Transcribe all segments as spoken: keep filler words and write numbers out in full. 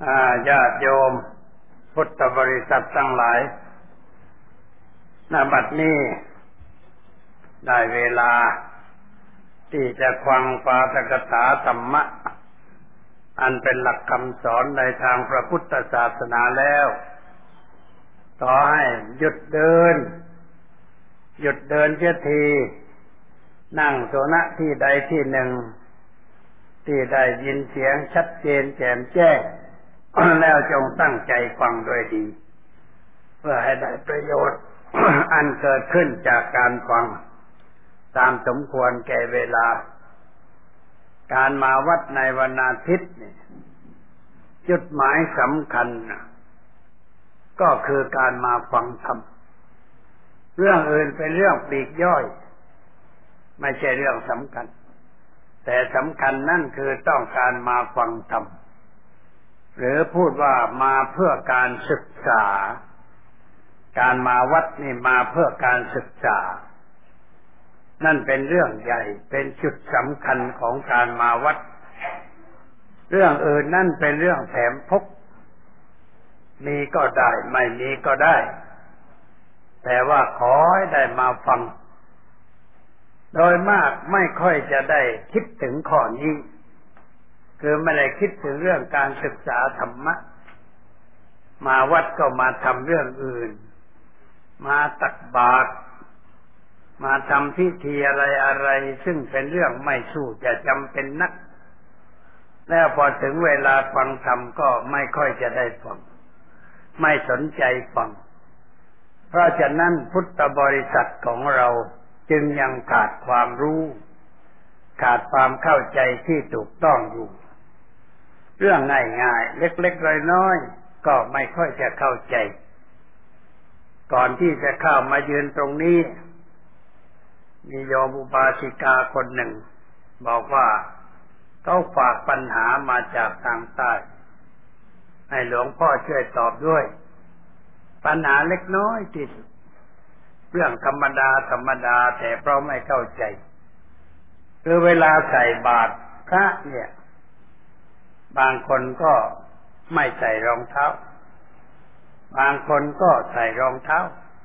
ญาติโยมพุทธบริษัททั้งหลายณ บัดนี้ได้เวลาที่จะฟังปาฐกถาธรรมะอันเป็นหลักคำสอนในทางพระพุทธศาสนาแล้วขอให้หยุดเดินหยุดเดินเสียทีนั่งโสนะที่ใดที่หนึ่งที่ได้ยินเสียงชัดเจนแจ่มแจ้งแล้วจงตั้งใจฟังโดยดีเพื่อให้ได้ประโยชน์ อันเกิดขึ้นจากการฟังตามสมควรแก่เวลาการมาวัดในวันอาทิตย์นี่จุดหมายสำคัญก็คือการมาฟังธรรมเรื่องอื่นเป็นเรื่องปลีกย่อยไม่ใช่เรื่องสำคัญแต่สำคัญนั่นคือต้องการมาฟังธรรมหรือพูดว่ามาเพื่อการศึกษาการมาวัดนี่มาเพื่อการศึกษานั่นเป็นเรื่องใหญ่เป็นจุดสำคัญของการมาวัดเรื่องอื่นนั่นเป็นเรื่องแถมพกมีก็ได้ไม่มีก็ได้แต่ว่าขอให้ได้มาฟังโดยมากไม่ค่อยจะได้คิดถึงข้อนี้คือไม่ได้คิดถึงเรื่องการศึกษาธรรมะมาวัดก็มาทำเรื่องอื่นมาตักบาตรมาทำพิธีอะไรอะไรซึ่งเป็นเรื่องไม่สู้จะจำเป็นนักแล้วพอถึงเวลาฟังธรรมก็ไม่ค่อยจะได้ฟังไม่สนใจฟังเพราะฉะนั้นพุทธบริษัทของเราจึงยังขาดความรู้ขาดความเข้าใจที่ถูกต้องอยู่เรื่องง่ายๆเล็กๆน้อยๆก็ไม่ค่อยจะเข้าใจก่อนที่จะเข้ามายืนตรงนี้มีโยมอุบาสิกาคนหนึ่งบอกว่าเขาฝากปัญหามาจากทางใต้ให้หลวงพ่อช่วยตอบด้วยปัญหาเล็กน้อยที่สุดเรื่องธรรมดาธรรมดาแต่เพราะไม่เข้าใจคือเวลาใส่บาตรพระเนี่ยบางคนก็ไม่ใส่รองเท้าบางคนก็ใส่รองเท้า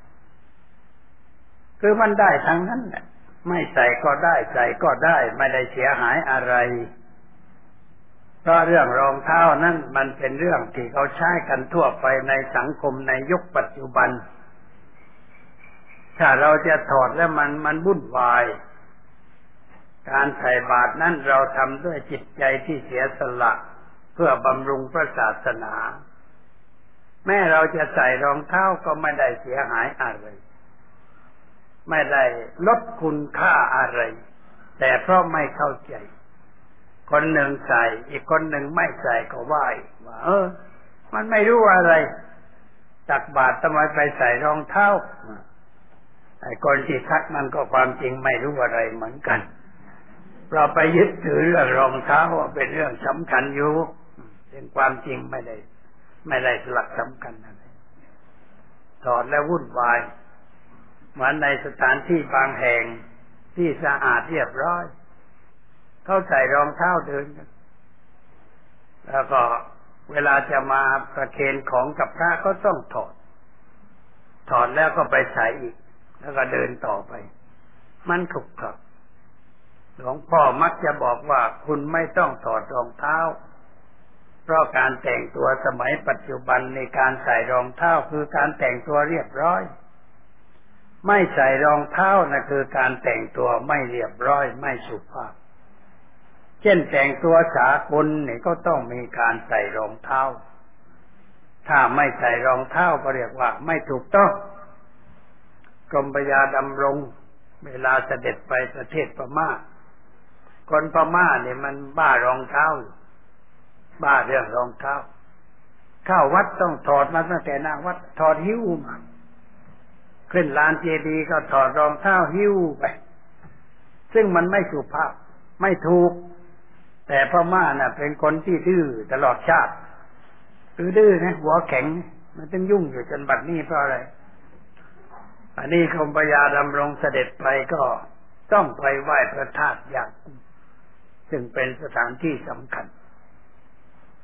คือมันได้ทั้งนั้นแหละไม่ใส่ก็ได้ใส่ก็ได้ไม่ได้เสียหายอะไรเพราะเรื่องรองเท้านั้นมันเป็นเรื่องที่เขาใช้กันทั่วไปในสังคมในยุคปัจจุบันถ้าเราจะถอดแล้วมันมันวุ่นวายการใส่บาตรนั้นเราทำด้วยจิตใจที่เสียสละเพื่อบำรุงพระศาสนาแม้เราจะใส่รองเท้าก็ไม่ได้เสียหายอะไรไม่ได้ลดคุณค่าอะไรแต่เพราะไม่เข้าใจคนหนึ่งใส่อีกคนหนึ่งไม่ใส่ก็ว่าว่าเออมันไม่รู้อะไรตักบาตรทำไมไปใส่รองเท้าไอ้คนที่ทักมันก็ความจริงไม่รู้อะไรเหมือนกันเราไปยึดถือเรื่องรองเท้าว่าเป็นเรื่องสำคัญอยู่เป็นความจริงไม่ได้ไม่ได้หลักสำคัญอะไรถอดแล้ววุ่นวายเหมือนในสถานที่บางแห่งที่สะอาดเรียบร้อยเขาใส่รองเท้าเดินกันแล้วก็เวลาจะมาประเคนของกับพระก็ต้องถอดถอดแล้วก็ไปใส่อีกแล้วก็เดินต่อไปมันขลุกขลักหลวงพ่อมักจะบอกว่าคุณไม่ต้องถอดรองเท้าเพราะการแต่งตัวสมัยปัจจุบันในการใส่รองเท้าคือการแต่งตัวเรียบร้อยไม่ใส่รองเท้านะคือการแต่งตัวไม่เรียบร้อยไม่สุภาพเช่นแต่งตัวสากลนี่ก็ต้องมีการใส่รองเท้าถ้าไม่ใส่รองเท้าก็เรียกว่าไม่ถูกต้องกรมพระยาดำรงเวลาเสด็จไปประเทศพม่าคนพม่าเนี่ยมันบ้ารองเท้าบ้าเรื่องรองเท้าเข้าวัดต้องถอดมาตั้งแต่หน้าวัดถอดหิ้วมาขึ้นลานเจดีย์ก็ถอดรองเท้าหิ้วไปซึ่งมันไม่สุภาพไม่ถูกแต่พม่าน่ะเป็นคนที่ดื้อตลอดชาติคือดื้อนะหัวแข็งมันต้องยุ่งอยู่จนบัดนี้เพราะอะไรอันนี้กรมพระยาดำรงเสด็จไปก็ต้องไปไหว้พระธาตุยาคูซึ่งเป็นสถานที่สำคัญ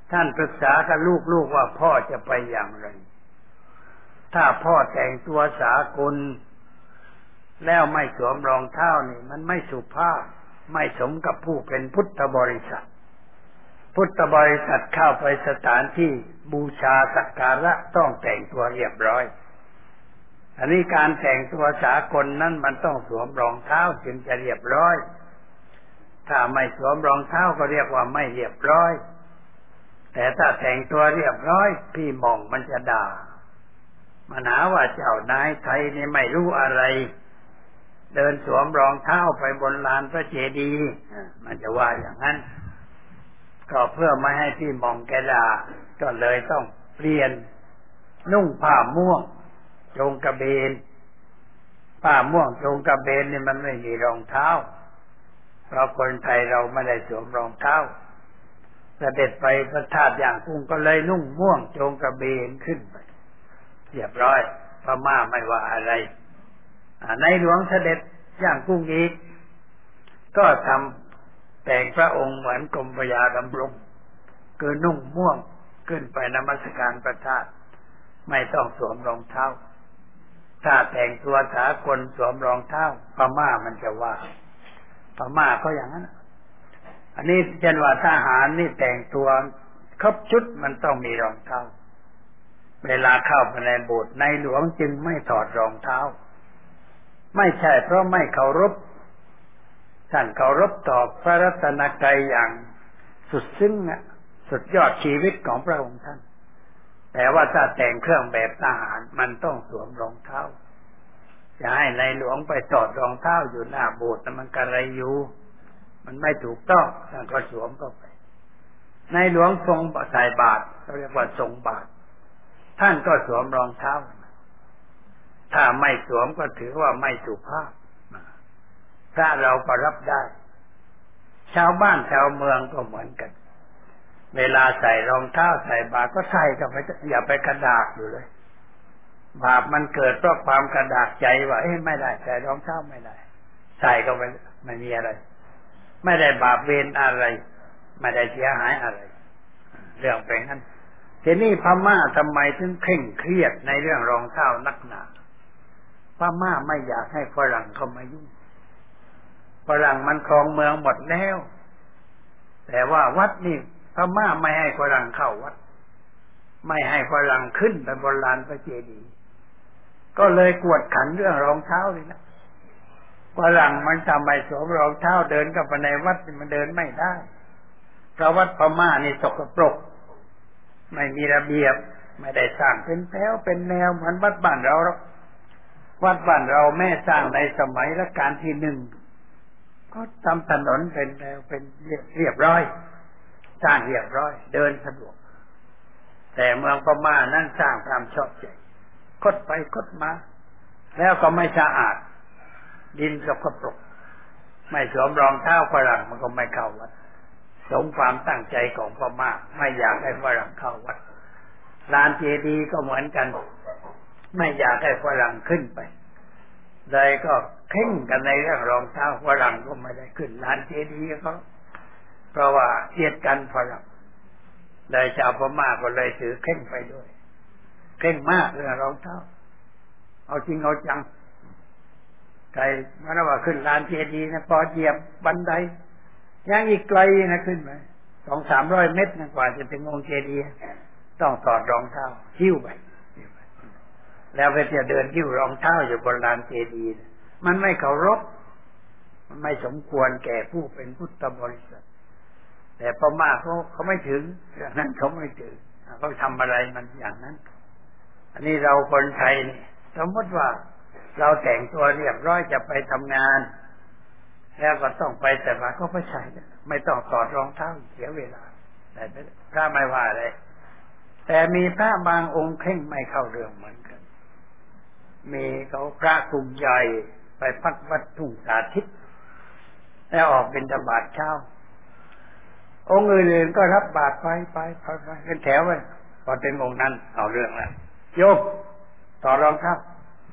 ท่านปรึกษากับลูกๆว่าพ่อจะไปอย่างไรถ้าพ่อแต่งตัวสากลแล้วไม่สวมรองเท้านี่มันไม่สุภาพไม่สมกับผู้เป็นพุทธบริษัทพุทธบริษัทเข้าไปสถานที่บูชาสักการะต้องแต่งตัวเรียบร้อยอันนี้การแต่งตัวสากลนั้นมันต้องสวมรองเท้าจึงจะเรียบร้อยถ้าไม่สวมรองเท้าก็เรียกว่าไม่เรียบร้อยแต่ถ้าแต่งตัวเรียบร้อยพี่มองมันจะด่ามันหาว่าเจ้านายไทยนี่ไม่รู้อะไรเดินสวมรองเท้าไปบนลานพระเจดีย์มันจะว่าอย่างนั้นก็เพื่อไม่ให้พี่มองแกด่าก็เลยต้องเปลี่ยนนุ่งผ้าม่วงโจงกระเบนผ้าม่วงโจงกระเบนนี่มันไม่มีรองเท้าเพราะคนไทยเราไม่ได้สวมรองเท้าเสด็จไปพระธาตุย่างกุ้งก็เลยนุ่งม่วงโจงกระเบนขึ้นไปเรียบร้อยพม่าไม่ว่าอะไรในหลวงเสด็จย่างกุ้งอีกก็ทำแต่งพระองค์เหมือนกรมพระยาดำรงคือนุ่งม่วงขึ้นไปนมัสการพระธาตุไม่ต้องสวมรองเท้าถ้าแต่งตัวสากลสวมรองเท้าพม่ามันจะว่าพม่าก็อย่างนั้นอันนี้เช่นว่าทหารนี่แต่งตัวครบชุดมันต้องมีรองเท้าเวลาเข้าไปในโบสถ์ในหลวงจึงไม่ถอดรองเท้าไม่ใช่เพราะไม่เคารพท่านเคารพต่อพระรัตนตรัยอย่างสุดซึ้งอ่ะสุดยอดชีวิตของพระองค์ท่านแต่ว่าถ้าแต่งเครื่องแบบทหารมันต้องสวมรองเท้าจะให้ในหลวงไปถอดรองเท้าอยู่หน้าโบสถ์มันกระไรอยู่มันไม่ถูกต้องท่านก็สวมเข้าไปในหลวงทรงใส่บาตรเขาเรียกว่าทรงบาตรท่านก็สวมรองเท้าถ้าไม่สวมก็ถือว่าไม่สุภาพถ้าเราก็รับได้ชาวบ้านชาวเมืองก็เหมือนกันเวลาใส่รองเท้าใส่บาตรก็ใส่ก็ไม่อย่าไปกระดากอยู่เลยบาปมันเกิดเพราะความกระดากใจว่าเอ๊ะไม่ได้ใส่รองเท้าไม่ได้ใส่ก็ไม่ไม่มีอะไรไม่ได้บาปเวรอะไรไม่ได้เสียหายอะไรเรื่องเป็นงั้นทีนี้พม่าทำไมถึงเคร่งเครียดในเรื่องรองเท้านักหนาพม่าไม่อยากให้ฝรั่งเข้ามายุ่งฝรั่งมันครองเมืองหมดแล้วแต่ว่าวัดนี่พม่าไม่ให้ฝรั่งเข้าวัดไม่ให้ฝรั่งขึ้นไปบนลานพระเจดีย์ก็เลยกวดขันเรื่องรองเท้าเลยนะฝรั่งมันทำไมสวมรองเท้าเดินเข้าไปในวัดมันเดินไม่ได้เพราะวัดพม่านี่สกปรกไม่มีระเบียบไม่ได้สร้างเป็นแถวเป็นแนวเหมือนวัดบ้านเราหรอกวัดบ้านเราแม่สร้างในสมัยรัชกาลที่หนึ่งก็ทำถนนเป็นแนวเป็นเรียบร้อยสร้างเรียบร้อยเดินสะดวกแต่เมืองพม่านั่นสร้างตามชอบใจคดไปคดมาแล้วก็ไม่สะอาดดินสกปรกไม่สวมรองเท้าฝรั่งมันก็ไม่เข้าวัดสมความตั้งใจของพม่าไม่อยากให้ฝรั่งเข้าวัดลานเจดีย์ก็เหมือนกันไม่อยากให้ฝรั่งขึ้นไปเลยก็เข่งกันในเรื่องรองเท้าฝรั่งก็ไม่ได้ขึ้นลานเจดีย์เขาเพราะว่าเกลียดกันฝรั่งเลยชาวพม่าก็เลยถือเข่งไปด้วยเข่งมากเรื่องรองเท้าเอาจริงเอาจังใครเมื่อว่าขึ้นลานเจดีย์นะพอเหยียบบันไดยังอีกไกลนะขึ้นไปสองสามร้อยเมตรนะกว่าจะถึงองค์เจดีย์ต้องถอดรองเท้าหิ้วไปแล้วไปจะเดินหิ้วรองเท้าอยู่บนลานเจดีย์มันไม่เคารพมันไม่สมควรแก่ผู้เป็นพุทธบริษัทแต่พม่าเขาเขาไม่ถึงอย่างนั้นเขาไม่ถึงเขาทำอะไรมันอย่างนั้นอันนี้เราคนไทยนี่สมมติว่าเราแต่งตัวเรียบร้อยจะไปทำงานแล้วก็ต้องไปแต่ว่าก็ไม่ใช่ไม่ต้องถอดรองเท้าเสียเวลาแต่พระไม่ว่าเลยแต่มีพระบางองค์เข่งไม่เข้าเรื่องเหมือนกันมีเขาพระกลุ่มใหญ่ไปพักวัดทุ่งสาธิตแล้วออกเป็นบิณฑบาตเช้าองค์อื่นๆก็รับบาตรไปไปไปไปเป็นแถวไปพอถึงองค์นั้นเอาเรื่องแล้วโยมถอดรองเท้า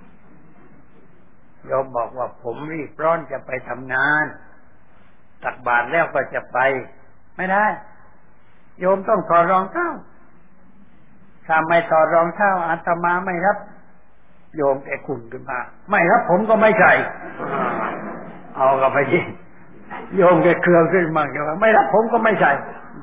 โยมบอกว่าผมรีบร้อนจะไปทำงานตักบาตรแล้วก็จะไปไม่ได้โยมต้องถอดรองเท้าถ้าไม่ถอดรองเท้าอาตมาไม่รับโยมแกขุ่นขึ้นมาไม่รับผมก็ไม่ใส่เอากลับไปดิโยมแกเครืองขึ้นมาว่าไม่รับผมก็ไม่ใส่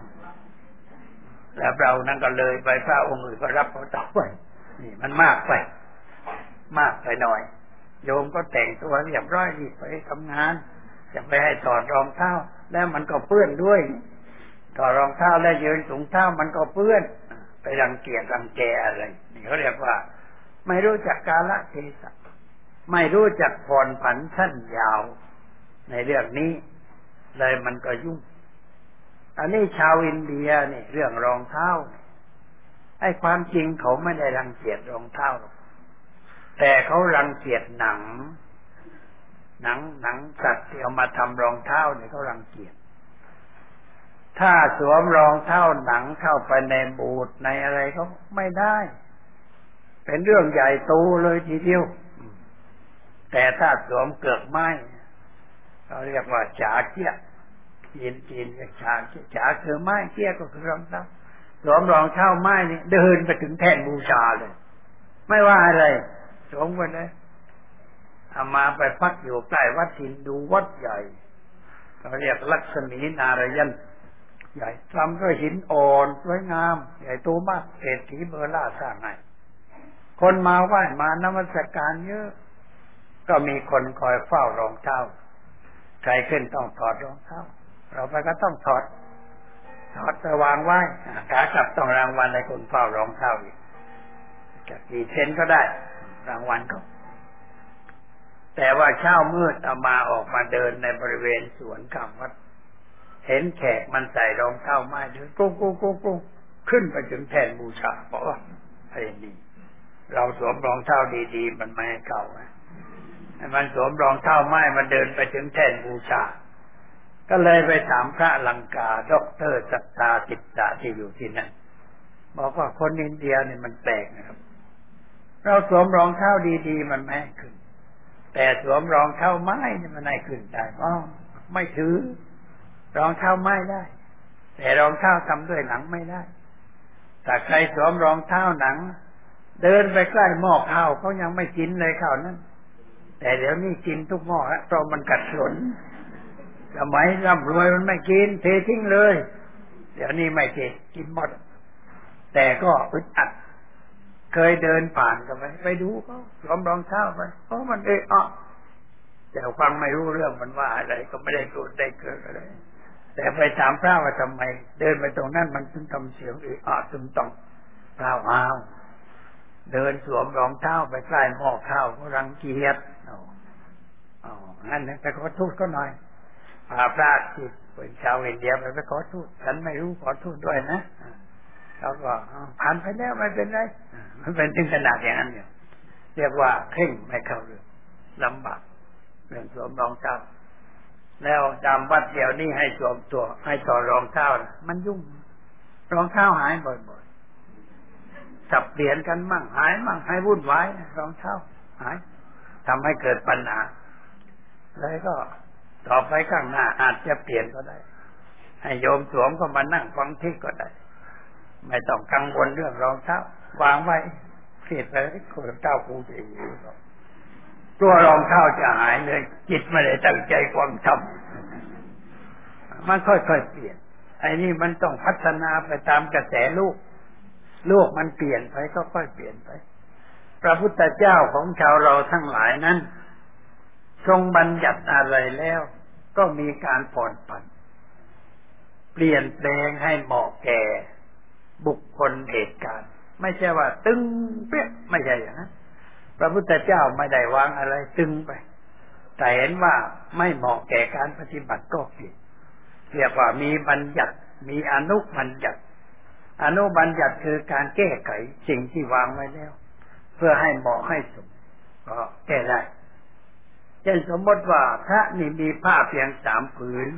แล้วเรานั่นก็เลยไปพระองค์อื่นก็รับเขาต่อไปนี่มันมากไปมากไปหน่อยโยมก็แต่งตัวเรียบร้อยรีบไปทำงานจะไปให้ถอดรองเท้าแล้วมันก็เปื้อนด้วยถอดรองเท้าแล้วยืนถุงเท้ามันก็เปื้อนไปรังเกียจรังแกอะไรนี่เขาเรียกว่าไม่รู้จักกาลเทศะไม่รู้จักผ่อนผันสั้นยาวในเรื่องนี้เลยมันก็ยุ่งอันนี้ชาวอินเดียนี่เรื่องรองเท้าไอ้ความจริงเขาไม่ได้รังเกียจรองเท้าหรอกแต่เขารังเกียจหนังหนังหนังสัตว์ที่เอามาทำรองเท้าเนี่ยเขารังเกียจถ้าสวมรองเท้าหนังเข้าไปในบูทในอะไรเขาไม่ได้เป็นเรื่องใหญ่โตเลยทีเดียวแต่ถ้าสวมเกือกไม้เขาเรียกว่าฉาเกี้ยจีนจีนเรียกฉาเกี้ยฉาคือไม้เกี้ยก็คือรองเท้าสวมรองเท้าไม้นี่เดินไปถึงแท่นบูชาเลยไม่ว่าอะไรสวมไปเลยเอามาไปพักอยู่ใกล้วัดทินดูวัดใหญ่เขาเรียกลักษมีนารยันใหญ่ทำด้วยหินอ่อนสวยงามใหญ่โตมากเศรษฐีเบอร์ล่าสร้างให้คนมาไหว้มานมัสการเยอะก็มีคนคอยเฝ้ารองเท้าใครขึ้นต้องถอดรองเท้าเราไปก็ต้องถอดถอดไปวางไว้ขากลับต้องรางวัลในคนเฝ้ารองเท้าอีกจะกี่เซนก็ได้รางวัลก็แต่ว่าเช้ามืดเอามาออกมาเดินในบริเวณสวนข้างวัดเห็นแขกมันใส่รองเท้าไม้เดินกุ้งกุ้งกุ้งกุ้งขึ้นไปถึงแท่นบูชาเพราะว่าไอ้นี่เราสวมรองเท้าดีๆมันไม่ให้เก่ามันสวมรองเท้าไม้มันเดินไปถึงแท่นบูชาก็เลยไปถามพระลังกาด็อกเตอร์สัตตาติตตะที่อยู่ที่นั่นบอกว่าคนอินเดียเนี่ยมันแปลกนะครับเราสวมรองเท้าดีๆมันไม่ให้ขึ้นแต่สวมรองเท้าไม้เนี่ยมันให้ขึ้นได้อ๋อไม่ถือรองเท้าไม้ได้แต่รองเท้าทำด้วยหนังไม่ได้ถ้าใครสวมรองเท้าหนังเดินไปใกล้หม้อข้าวเขายังไม่กินเลยข้าวนั้นแต่เดี๋ยวนี้กินทุกหม้อแล้วเพราะมันกัดสนสมัยร่ำรวยมันไม่กินเททิ้งเลยเดี๋ยวนี้ไม่เทกินหมดแต่ก็อึดอัดเคยเดินผ่านกันไปไปดูเขาสวมรองเท้าไปเพราะมันเอะอะแต่ฟังไม่รู้เรื่องมันว่าอะไรก็ไม่ได้โกรธได้เกิดอะไรแต่ไปถามพระว่าทำไมเดินไปตรงนั้นมันถึงทำเสียงเอะอะตึงต้องพระอ้าวเดินสวมรองเท้าไปใกล้หม้อข้าวก็รังเกียจอ๋ออ๋องั้นไปขอโทษก็หน่อยพาพระที่เป็นชาวอินเดียไปไปขอโทษฉันไม่รู้ขอโทษด้วยนะเขาก็ผ่านไปแล้วไม่เป็นไรมันเป็นถึงขนาดอย่างนั้นเนี่ยเรียกว่าเคร่งไม่เข้าเรื่องลำบากเรื่องสวมรองเท้าแล้วตามวัดเดี๋ยวนี้ให้สวมตัวให้ต่อรองเท้านะมันยุ่งรองเท้าหายบ่อยๆสับเปลี่ยนกันมั่งหายมั่งให้วุ่นวายรองเท้าหายทำให้เกิดปัญหาแล้วก็ต่อไปข้างหน้าอาจจะเปลี่ยนก็ได้ให้โยมสวมก็มานั่งฟังเทศก็ได้ไม่ต้องกังวลเรื่องรองเท้าวางไว้เสียไปคนเท้ากูจะอยู่ตัวรองเท้าจะหายเลยจิตไม่ได้ตั้งใจความทำมันค่อยๆเปลี่ยนไอ้นี่มันต้องพัฒนาไปตามกระแสโลกโลกมันเปลี่ยนไปก็ค่อยเปลี่ยนไปพระพุทธเจ้าของชาวเราทั้งหลายนั้นทรงบัญญัติอะไรแล้วก็มีการผ่อนผันเปลี่ยนแปลงให้เหมาะแก่บุคคลเหตุการณ์ไม่ใช่ว่าตึงเปี้ยไม่ใช่อย่างนั้นพระพุทธเจ้าไม่ได้วางอะไรตึงไปแต่เห็นว่าไม่เหมาะแก่การปฏิบัติก็เปลี่ยนเรียกว่ามีบัญญัติมีอนุบัญญัติอนุบัญญัติคือการแก้ไขสิ่งที่วางไว้แล้วเพื่อให้เหมาะให้สมก็แก้ได้เช่นสมมติว่าพระนี่มีผ้าเพียงสามผืน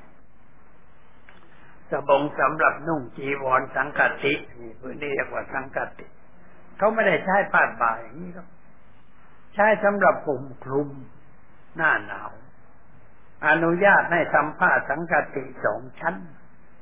สบงสำหรับนุ่งจีวรสังฆตินี่ผืนนี้เรียกว่าสังฆติเขาไม่ได้ใช้ผ้าบ่าอย่างนี้ครับใช้สำหรับผมคลุมหน้าหนาวอนุญาตให้ทำผ้าสังฆติสองชั้น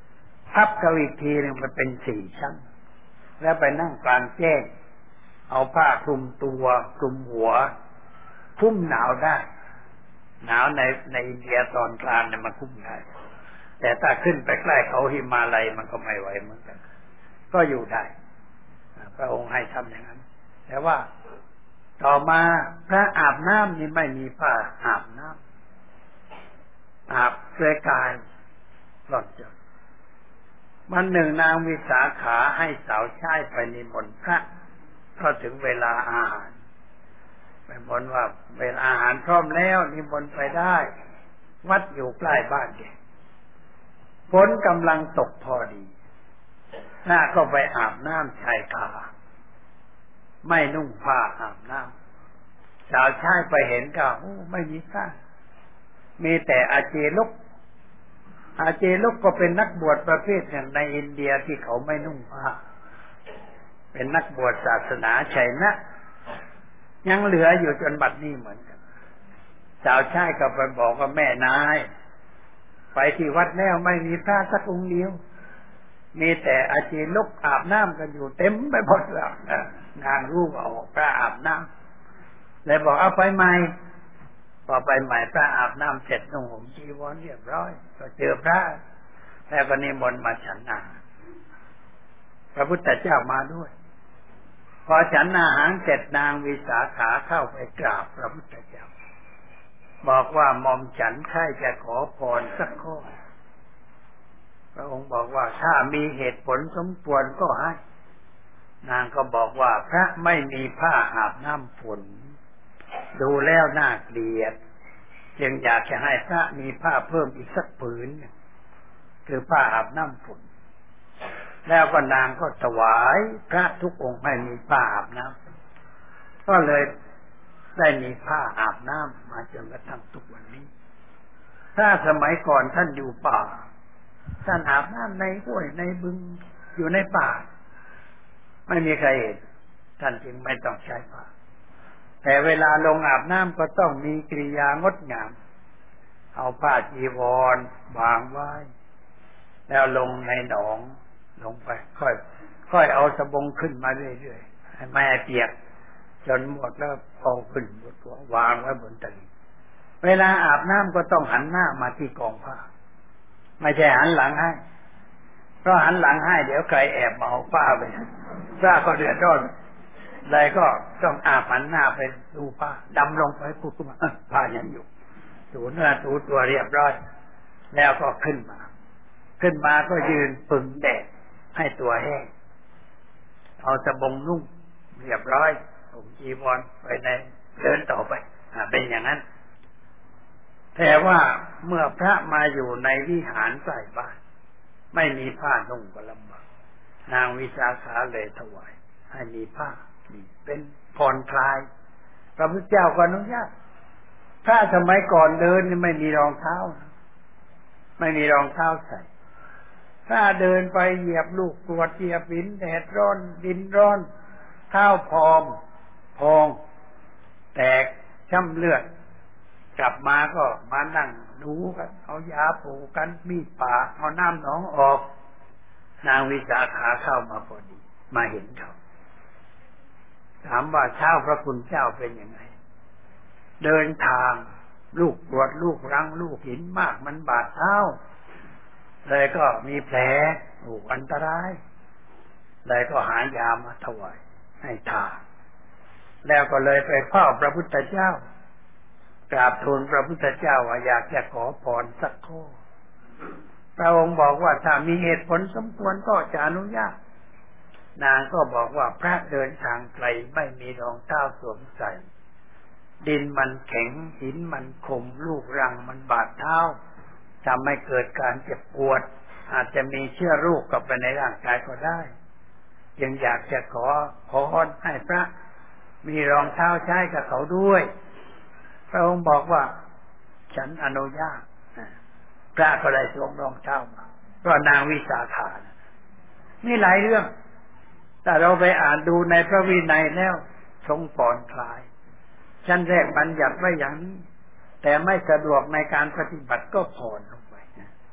พับเขาอีกทีหนึ่งมันเป็นสี่ชั้นแล้วไปนั่งกลางแจ้งเอาผ้าคลุมตัวคลุมหัวคุ้มหนาวได้หนาวในในอินเดียตอนกลางเนี่ยมันคุ้มได้แต่ถ้าขึ้นไปใกล้เขาหิมาลัยมันก็ไม่ไหวเหมือนกันก็อยู่ได้พระองค์ให้ทำอย่างนั้นแต่ว่าต่อมาพระอาบน้ำนี่ไม่มีผ้าอาบน้ำอาบเปลือยกายหล่อนจดวันหนึ่งนางวิสาขาให้สาวใช้ไปนิมนต์พระพอถึงเวลาอาหารไปบนว่าเวลาอาหารพร้อมแล้วนิมนต์ไปได้วัดอยู่ใกล้บ้านเด็กฝนกำลังตกพอดีหน้าก็ไปอาบน้ำชายคาไม่นุ่งผ้าอาบน้ำสาวใช้ไปเห็นก็โอ้ไม่มีผ้ามีแต่อาเจลุกอาเจลุกก็เป็นนักบวชประเภทอย่างในอินเดียที่เขาไม่นุ่งผ้าเป็นนักบวชศาสนาชัยนะยังเหลืออยู่จนบัดนี้เหมือนกันสาวใช้ก็ไปบอกว่าแม่นายไปที่วัดแล้วไม่มีพระสักองค์เดียวมีแต่อาเจลุกอาบน้ำกันอยู่เต็มไปหมดแล้วนางรู้ว่าออกพระอาบน้ำเลยบอกเอาไปใหม่พอไปใหม่พระอาบน้ำเสร็จนุ่งห่มจีวรเรียบร้อยก็เจอพระแล้วก็นิมนต์มาฉันอาหารพระพุทธเจ้ามาด้วยพอฉันอาหารเสร็จนางวิสาขาเข้าไปกราบพระพุทธเจ้าบอกว่าหม่อมฉันใช่จะขอพรสักข้อพระองค์บอกว่าถ้ามีเหตุผลสมควรก็ให้นางก็บอกว่าพระไม่มีผ้าอาบน้ำฝนดูแล้วน่าเกลียดจึงอยากจะให้พระมีผ้าเพิ่มอีกสักผืนคือผ้าอาบน้ำฝนแล้วก็นางก็ถวายพระทุกองค์ให้มีผ้าอาบน้ำก็เลยได้มีผ้าอาบน้ำมาจนกระทั่งทุกวันนี้ถ้าสมัยก่อนท่านอยู่ป่าท่านอาบน้ำในห้วยในบึงอยู่ในป่าไม่มีใครเห็นท่านจึงไม่ต้องใช้ผ้าแต่เวลาลงอาบน้ำก็ต้องมีกิริยางดงามเอาผ้าจีวรวางไว้แล้วลงในหนองลงไปค่อยค่อยเอาสบงขึ้นมาเรื่อยๆให้ไม่เปียกจนหมดแล้วเอาขึ้นบนตัววางไว้บนตะลิ่งเวลาอาบน้ำก็ต้องหันหน้ามาที่กองผ้าไม่ใช่หันหลังให้เพราะหันหลังให้เดี๋ยวใครแอบเอาผ้าไปพระก็เดือดร้อนเลยก็ต้องอาบหันหน้าไปดูผ้าดำลงไปปุ๊บขึ้นมาผ้ายังอยู่ถูเนื้อถูตัวเรียบร้อยแล้วก็ขึ้นมาขึ้นมาก็ยืนปึงแดดให้ตัวแห้งเอาสบงนุ่งเรียบร้อยผมจีวรไปในเดินต่อไปเป็นอย่างนั้นแต่ว่าเมื่อพระมาอยู่ในวิหารใกล้บ้านไม่มีผ้านุ่งก็ลำบากนางวิสาขาเลยถวายให้มีผ้านี่เป็นผ่อนคลายพระพุทธเจ้าก็อนุญาตถ้าสมัยก่อนเดินไม่มีรองเท้าไม่มีรองเท้าใส่ถ้าเดินไปเหยียบลูกกรวดเหยียบหินแดดร้อนดินร้อนเท้าพองพองแตกช้ำเลือดกลับมาก็มานั่งดูกันเอายาปูกันมีดปากเอาน้ำหนองออกนางวิสาขาเข้ามาพอดีมาเห็นเขาถามว่าเช้าพระคุณเจ้าเป็นยังไงเดินทางลูกปวดลูกรังลูกหินมากมันบาดเท้าเลยก็มีแผลโอ้อันตรายเลยก็หายามาถวายให้ทาแล้วก็เลยไปเฝ้าพระพุทธเจ้ากราบทูลพระพุทธเจ้าว่าอยากจะขอพรสักข้อพระองค์บอกว่าถ้ามีเหตุผลสมควรก็จะอนุญาตนางก็บอกว่าพระเดินทางไกลไม่มีรองเท้าสวมใส่ดินมันแข็งหินมันคมลูกรังมันบาดเท้าทำให้เกิดการเจ็บปวดอาจจะมีเชื้อโรคเข้าไปในร่างกายก็ได้จึงอยากจะขอขอให้พระมีรองเท้าใช้กับเขาด้วยพระองค์บอกว่าฉันอนุญาตพระก็ได้สวมรองเท้ามาเพราะนางวิสาขานี่หลายเรื่องแต่เราไปอ่านดูในพระวินัยแล้วทรงผ่อนคลายชั้นแรกบัญญัติไว้อย่างนี้แต่ไม่สะดวกในการปฏิบัติก็ผ่อนลงไป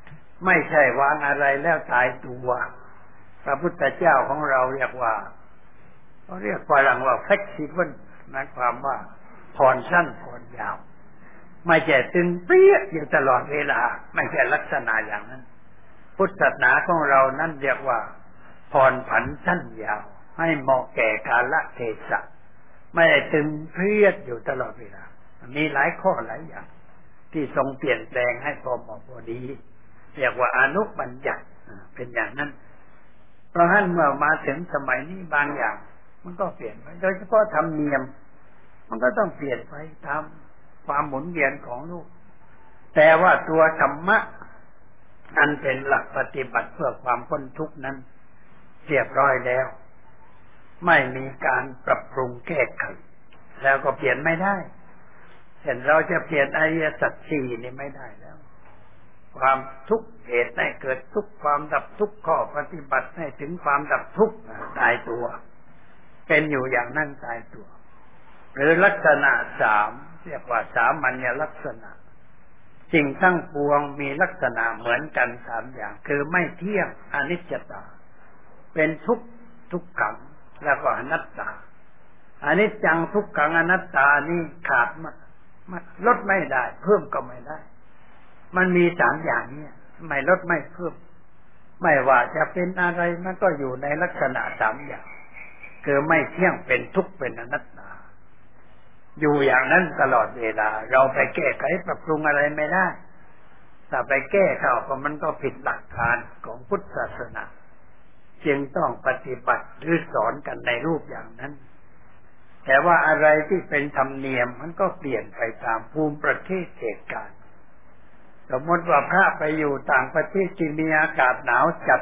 ไม่ใช่วางอะไรแล้วตายตัวพระพุทธเจ้าของเราเรียกว่าเขาเรียกฝรั่งว่า flexible หมายความว่าผ่อนสั้นผ่อนยาวไม่ใช่ตึงเปี้ยอยู่ตลอดเวลาไม่ใช่ลักษณะอย่างนั้นพุทธศาสนาของเรานั้นเรียกว่าผ่อนผันสั้นยาวให้เหมาะแก่กาลเทศะไม่ได้ตึงเปี้ยอยู่ตลอดเวลามีหลายข้อหลายอย่างที่ทรงเปลี่ยนแปลงให้พอเหมาะพอดีเรียกว่าอนุบัญญัติเป็นอย่างนั้นเพราะฉะนั้นเมื่อมาถึงสมัยนี้บางอย่างมันก็เปลี่ยนไปโดยเฉพาะธรรมเนียมมันก็ต้องเปลี่ยนไปตามความหมุนเวียนของโลกแต่ว่าตัวธรรมะอันเป็นหลักปฏิบัติเพื่อความพ้นทุกข์นั้นเรียบร้อยแล้วไม่มีการปรับปรุงแก้ไขแล้วก็เปลี่ยนไม่ได้เช่นเราจะเปลี่ยนอริยสัจสี่นี่ไม่ได้แล้วความทุกข์เหตุให้เกิดทุกข์ความดับทุกข์ข้อปฏิบัติให้ถึงความดับทุกข์ตายตัวเป็นอยู่อย่างนั้นตายตัวหรือลักษณะสามเรียกว่าสามัญลักษณะสิ่งทั้งปวงมีลักษณะเหมือนกันสามอย่างคือไม่เที่ยงอนิจจตาเป็นทุกข์ทุกขังแล้วก็อนัตตาอนิจจังทุกขังอนัตตานี่ขาดมาลดไม่ได้เพิ่มก็ไม่ได้มันมีสามอย่างนี้ไม่ลดไม่เพิ่มไม่ว่าจะเป็นอะไรมันก็อยู่ในลักษณะสามอย่างคือไม่เที่ยงเป็นทุกข์เป็นอนัตตาอยู่อย่างนั้นตลอดเวลาเราไปแก้ไขปรับปรุงอะไรไม่ได้ถ้าไปแก้เข้าก็มันก็ผิดหลักการของพุทธศาสนาจึงต้องปฏิบัติหรือสอนกันในรูปอย่างนั้นแต่ว่าอะไรที่เป็นธรรมเนียมมันก็เปลี่ยนไปตามภูมิประเทศเหตุการณ์สมมติว่าพระไปอยู่ต่างประเทศที่มีอากาศหนาวจัด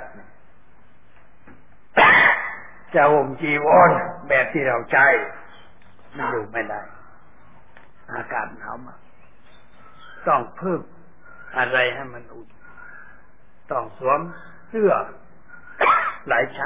จะห่มจีวรแบบที่เราใช้มันอยู่ไม่ได้อากาศหนาวมากต้องเพิ่มอะไรให้มันอุ่นต้องสวมเสื้อหลายชั้น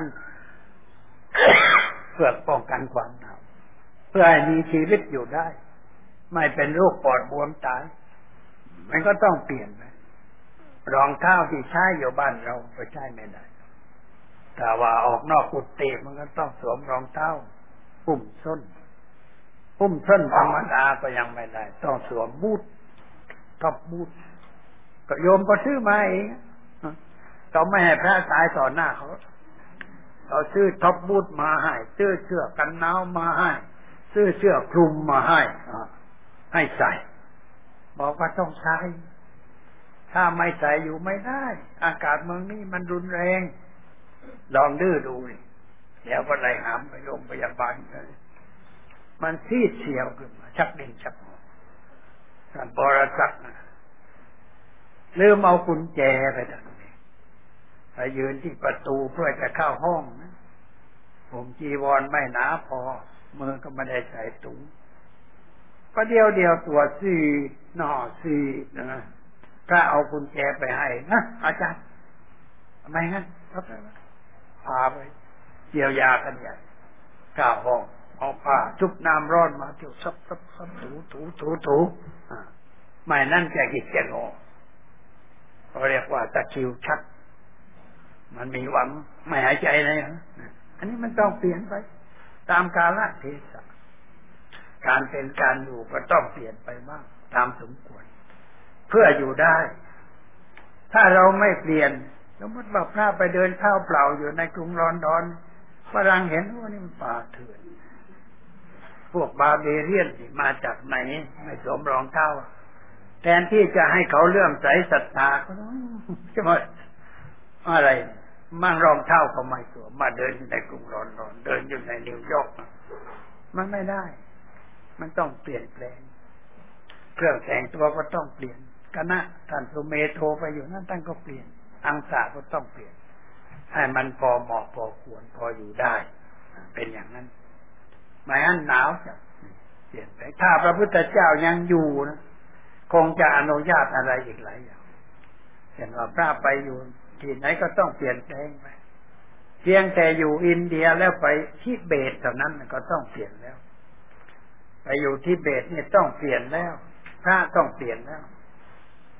เพื่อป้องกันความหนาวเพื่อให้มีชีวิตอยู่ได้ไม่เป็นโรคปอดบวมตายมันก็ต้องเปลี่ยนไปรองเท้าที่ใช้อยู่บ้านเราก็ใช้ไม่ได้แต่ว่าออกนอกกุฏิมันก็ต้องสวมรองเท้าปุ่มส้นปุ่มส้นธรรมดาก็ยังไม่ได้ต้องสวมบูทท็อปบูทก็โยมก็ซื้อมาเองเขาไม่ให้พระตายต่อหน้าเขาเขาซื้อท็อปบูทมาให้ซื้อเสื้อกันหนาวมาให้ซื้อเสื้อคลุมมาให้ให้ใส่บอกว่าต้องใส่ถ้าไม่ใส่อยู่ไม่ได้อากาศเมืองนี้มันรุนแรงลองดื้อดูเดี๋ยวก็ไล่หามไปโรงพยาบาลเลยมันซีดเฉียวขึ้นมาชักดินชักหัวท่านบรศักดิ์ลืมเอากุญแจไปทางนี้ไปยืนที่ประตูเพื่อจะเข้าห้องนะผมจีวรไม่หนาพอมือก็ไม่ได้ใส่ถุงก็เดียวเดียวตัวซีหน่อซีนะพระเอากุญแจไปให้นะอาจารย์ทำไมงั้นพาไปเยียวยากันใหญ่ก้าวห้องเอาผ้าชุบน้ำร้อนมาเที่ยวซับซับซับถูถูถูถูไม่นั่นแกกิจแกงอเขาเรียกว่าตะคิวชักมันมีหวังไม่หายใจเลยอันนี้มันต้องเปลี่ยนไปตามกาลเทศะการเป็นการอยู่ก็ต้องเปลี่ยนไปบ้างตามสมควรเพื่ออยู่ได้ถ้าเราไม่เปลี่ยนสมมติว่าพระไปเดินเท้าเปล่าอยู่ในกรุงลอนดอนฝรั่งเห็นว่านี่มันป่าเถื่อนพวกบาร์เบเรียนที่มาจากไหนไม่สวมรองเท้าแทนที่จะให้เขาเลื่อมใสศรัทธาก็จะมาอะไรมั่งรองเท้าก็ไม่สวมมาเดินในกรุงลอนดอนเดินอยู่ในนิวยอร์กมันไม่ได้มันต้องเปลี่ยนแปลงเครื่องแต่งตัวก็ต้องเปลี่ยนคณะท่านสุเมโทไปอยู่นั่นท่านก็เปลี่ยนอังสะก็ต้องเปลี่ยนให้มันพอเหมาะพอควรพออยู่ได้เป็นอย่างนั้นไม่งั้นหนาวจะเปลี่ยนไปถ้าพระพุทธเจ้ายังอยู่นะคงจะอนุญาตอะไรอีกหลายอย่างเห็นว่าพระไปอยู่ที่ไหนก็ต้องเปลี่ยนแปลงไปเพียงแต่อยู่อินเดียแล้วไปทิเบตเท่านั้นก็ต้องเปลี่ยนแล้วไปอยู่ทิเบตเนี่ยต้องเปลี่ยนแล้วพระต้องเปลี่ยนแล้ว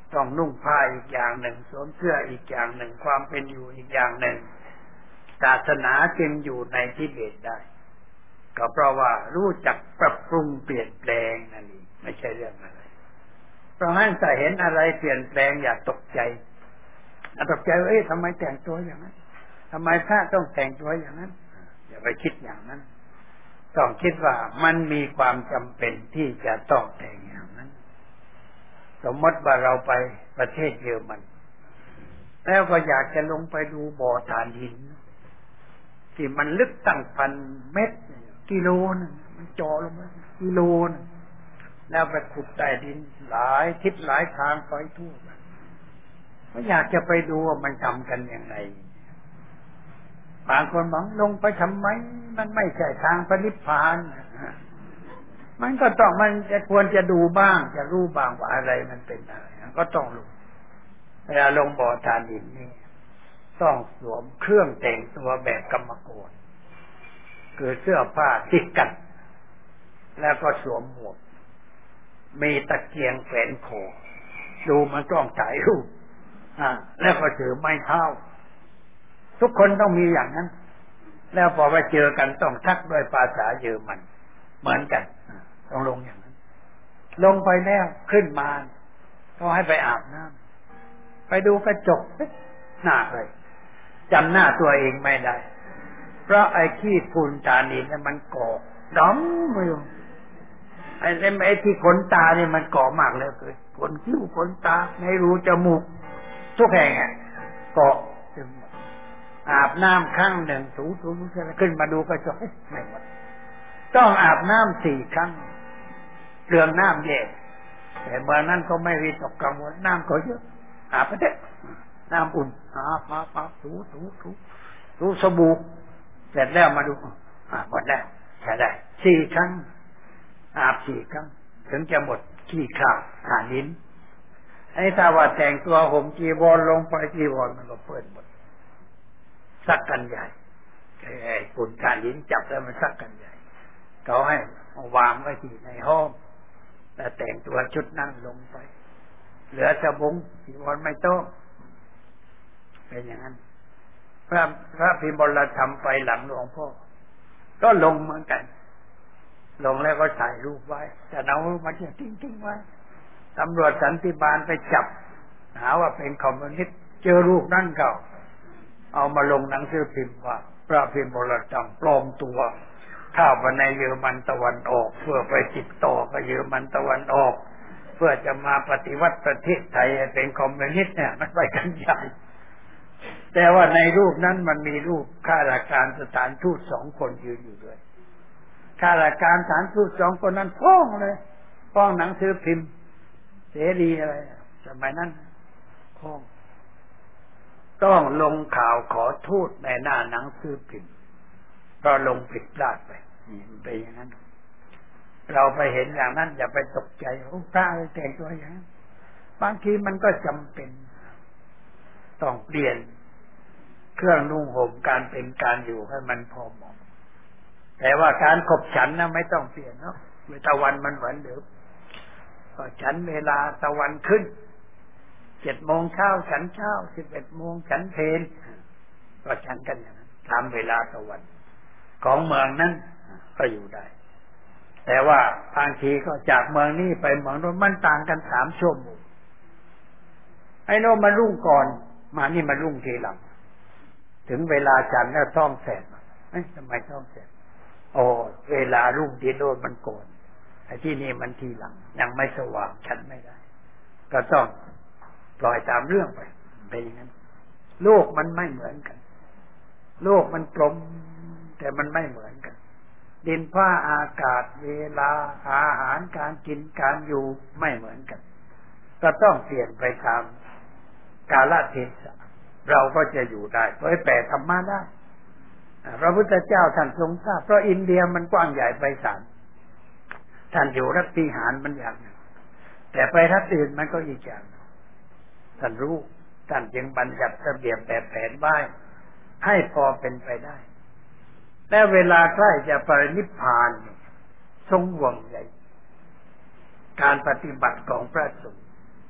ต้องนุ่งผ้าอีกอย่างหนึ่งสวมเสื้ออีกอย่างหนึ่งความเป็นอยู่อีกอย่างหนึ่งศาสนาจึงอยู่ในทิเบตได้ก็เพราะว่ารู้จักปรับปรุงเปลี่ยนแปลงนั่นเองไม่ใช่เรื่องอะไรเพราะฉะนั้นถ้าเห็นอะไรเปลี่ยนแปลงอย่าตกใจอย่าตกใจว่าเอ๊ะทำไมแต่งตัวอย่างนั้นทำไมพระต้องแต่งตัวอย่างนั้นอย่าไปคิดอย่างนั้นต้องคิดว่ามันมีความจำเป็นที่จะต้องแต่งอย่างนั้นสมมติว่าเราไปประเทศเยอรมันแล้วก็อยากจะลงไปดูบ่อถ่านหินที่มันลึกตั้งพันเมตรกิโลนึงมันเจาะลงมากิโลนึงแล้วไปขุดใต้ดินหลายทิศหลายทางไปทั่วก็อยากจะไปดูว่ามันทำกันอย่างไรบางคนบอกลงไปทำไมมันไม่ใช่ทางพระนิพพานมันก็ต้องมันจะควรจะดูบ้างจะรู้บ้างว่าอะไรมันเป็นอะไรก็ต้องลงเวลาลงบ่อถ่านหินนี่ต้องสวมเครื่องแต่งตัวแบบกรรมกรคือเสื้อผ้าติดกันแล้วก็สวมหมวกมีตะเกียงแขวนคอดูมันต้องถ่ายรูปอ่าแล้วก็ถือไม้เท้าทุกคนต้องมีอย่างนั้นแล้วพอไปเจอกันต้องทักด้วยภาษาเยอรมันเหมือนกันต้องลงอย่างนั้นลงไปแล้วขึ้นมาก็ให้ไปอาบน้ำไปดูกระจกหน้าเลยจำหน้าตัวเองไม่ได้เพราะไอ้ขี้ฝุ่นตานี่เนี่ยมันเกาะดำมือไอ้ไอ้ที่ขนตาเนี่ยมันเกาะมากเลยเกิดขนคิ้วขนตาในรูจมูกทุกแห่งอ่ะเกาะอาบน้ำครั้งหนึ่งถูถูถูขึ้นมาดูกระจกไม่หมดต้องอาบน้ำสี่ครั้งเรื่องน้ำเย็นแต่เมื่อนั้นก็ไม่วิตกกังวลน้ำก็เยอะอาบไปเถอะน้ำอุ่นอาบมาปั๊บถูถูถูถูสบู่เสร็จแล้วมาดูอาบหมดแล้วใช้ได้สี่ครั้งอาบสี่ครั้งถึงจะหมดขี้ข้าวหาลิ้นไอ้ถ้าว่าแต่งตัวห่มจีวรลงไปจีวรมันก็เปื้อนหมดซักกันใหญ่ไอ้ฝุ่นฐานลิ้นจับแล้วมันซักกันใหญ่เขาให้วางไว้ที่ในห้องแล้วแต่งตัวชุดนั่งลงไปเหลือสบงจีวรไม่ต้องเป็นอย่างนั้นพระพระพิมลธรรมไปหลังหลวงพ่อก็ลงเหมือนกันลงแล้วก็ถ่ายรูปไว้แต่เอามาจะทิ้งทิ้งไว้ตำรวจสันติบาลไปจับหาว่าเป็นคอมมิวนิสต์เจอรูปนั่นเขาเอามาลงหนังสือพิมพ์ว่าพระพิมลธรรมปลอมตัวเข้าไปในเยอรมันตะวันออกเพื่อไปติดต่อกับเยอรมันตะวันออกเพื่อจะมาปฏิวัติประเทศไทยเป็นคอมมิวนิสต์เนี่ยมันไปกันใหญ่แต่ว่าในรูปนั้นมันมีรูปข้าราชการสถานทูตสองคนยืนอยู่ด้วยข้าราชการสถานทูตสองคนนั้นฟ้องเลยฟ้องหนังสือพิมพ์เสรีอะไรสมัยนั้นฟ้องต้องลงข่าวขอโทษในหน้าหนังสือพิมพ์ก็ลงผิดพลาดไปนี่มันเป็นอย่างนั้นเราไปเห็นอย่างนั้นอย่าไปตกใจโอ้พระแต่งตัวอย่างนั้นบางทีมันก็จำเป็นต้องเปลี่ยนเครื่องนุ่งห่มการเป็นการอยู่ให้มันพอเหมาะแต่ว่าการขบฉันนะไม่ต้องเปลี่ยนเนาะเวลาตะวันมันเหมือนเดิมก็ฉันเวลาตะวันขึ้นเจ็ดโมงเช้าฉันเช้าสิบเอ็ดโมงฉันเพลก็ฉันกันอย่างนั้นตามเวลาตะวันของเมืองนั้นก็อยู่ได้แต่ว่าบางทีก็จากเมืองนี้ไปเมืองโน้นมันต่างกันสามชั่วโมงไอ้โน้นมันรุ่งก่อนมานี่มันรุ่งทีหลังถึงเวลาฉันแล้วท้องแสบเอ้ยทำไมท้องแสบโอ้เวลารุ่งที่โน้นมันก่อนไอ้ที่นี่มันทีหลังยังไม่สว่างฉันไม่ได้ก็ต้องปล่อยตามเรื่องไปเป็นอย่างนั้นโลกมันไม่เหมือนกันโลกมันกลมแต่มันไม่เหมือนกันดินฟ้าอากาศเวลาอาหารการกินการอยู่ไม่เหมือนกันก็ต้องเปลี่ยนไปตามกาลเทศะเราก็จะอยู่ได้เผยแผ่ธรรมะได้พระพุทธเจ้าท่านทรงทราบเพราะอินเดียมันกว้างใหญ่ไพศาลท่านอยู่รัฐพิหารมันอย่างนึงแต่ไปรัฐอื่นมันก็อีกอย่างท่านรู้ท่านจึงบัญญัติระเบียบแบบแผนไว้ให้พอเป็นไปได้และเวลาใกล้จะปรินิพพานทรงห่วงใยการปฏิบัติของพระสงฆ์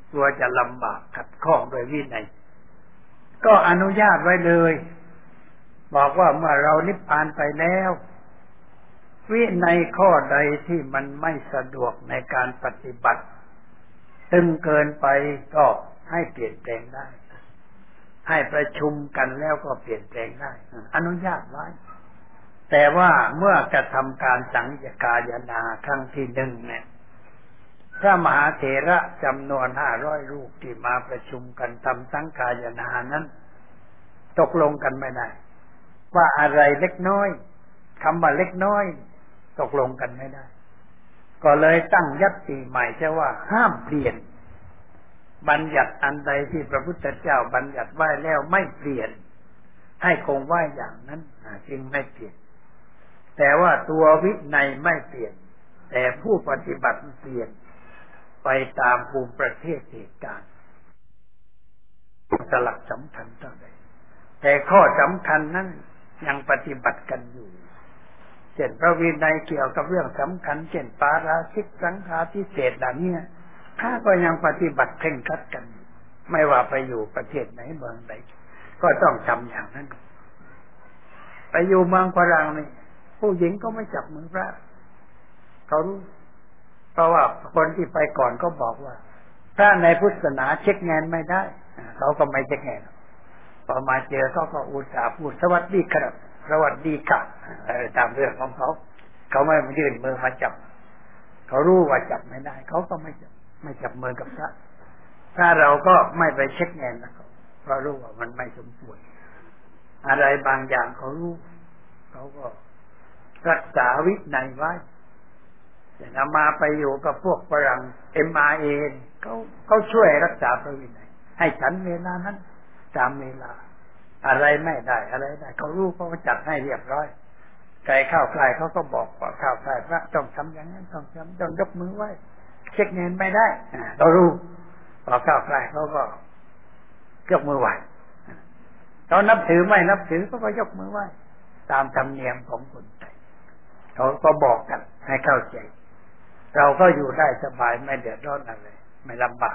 กลัวจะลำบากขัดข้องโดยวินัยก็อนุญาตไว้เลยบอกว่าเมื่อเรานิพพานไปแล้ววินัยข้อใดที่มันไม่สะดวกในการปฏิบัติตึงเกินไปก็ให้เปลี่ยนแปลงได้ให้ประชุมกันแล้วก็เปลี่ยนแปลงได้อนุญาตไว้แต่ว่าเมื่อกระทำการสังฆกายนาครั้งที่หนึ่งเนี่ยพระมหาเถระจำนวนห้าร้อยรูปที่มาประชุมกันทำสังฆายนานั้นตกลงกันไม่ได้ว่าอะไรเล็กน้อยคำว่าเล็กน้อยตกลงกันไม่ได้ก็เลยตั้งญัตติใหม่ใช่ว่าห้ามเปลี่ยนบัญญัติอันใดที่พระพุทธเจ้าบัญญัติไว้แล้วไม่เปลี่ยนให้คงไว้อย่างนั้นจึงไม่เปลี่ยนแต่ว่าตัววินัยไม่เปลี่ยนแต่ผู้ปฏิบัติเปลี่ยนไปตามภูมิประเทศเหตุการณ์สลักสำคัญเท่าใดแต่ข้อสำคัญนั้นยังปฏิบัติกันอยู่เช่นพระวินัยเกี่ยวกับเรื่องสำคัญเช่นปาราชิกสังฆาทิเศษเหล่านี้ถ้าก็ยังปฏิบัติเคร่งครัดกันไม่ว่าไปอยู่ประเทศไหนเมืองใดก็ต้องทำอย่างนั้นไปอยู่เมืองฝรั่งนี่ผู้หญิงก็ไม่จับมือพระเขารู้เพราะว่าคนที่ไปก่อนก็บอกว่าถ้าในพุทธศาสนาเช็คงานไม่ได้เขาก็ไม่เช็คงานพอมาเจอเขาก็อุตส่าห์พูดสวัสดีครับสวัสดีค่ะตามเรื่องของเขาเขาไม่มายื่นมือมาจับเขารู้ว่าจับไม่ได้เขาก็ไม่จับไม่จับมือกับพระถ้าเราก็ไม่ไปเช็คงานนะเขาเพราะรู้ว่ามันไม่สมควรอะไรบางอย่างเขารู้เขาก็รักษาวินัยไว้อย่างอามาไปอยู่กับพวกฝรั่ง เอ็ม อาร์ เอ เขาเขาช่วยรักษาพระวินัยให้ฉันเวลานั้นตามเวลาอะไรไม่ได้อะไรได้เขารู้เขาก็จัดให้เรียบร้อยใครเข้าใกล้เขาก็บอกว่าเข้าใกล้พระต้องทำอย่างนั้นต้องทำต้องยกมือไหว้เช็คเงินไม่ได้เรารู้พอเข้าใกล้เขาก็ยกมือไหว้เขานับถือไม่นับถือเขาก็ยกมือไหว้ตามธรรมเนียมของคนไทยเขาก็บอกกันให้เข้าใจเราก็อยู่ได้สบายไม่เดือดร้อนอะไรไม่ลำบาก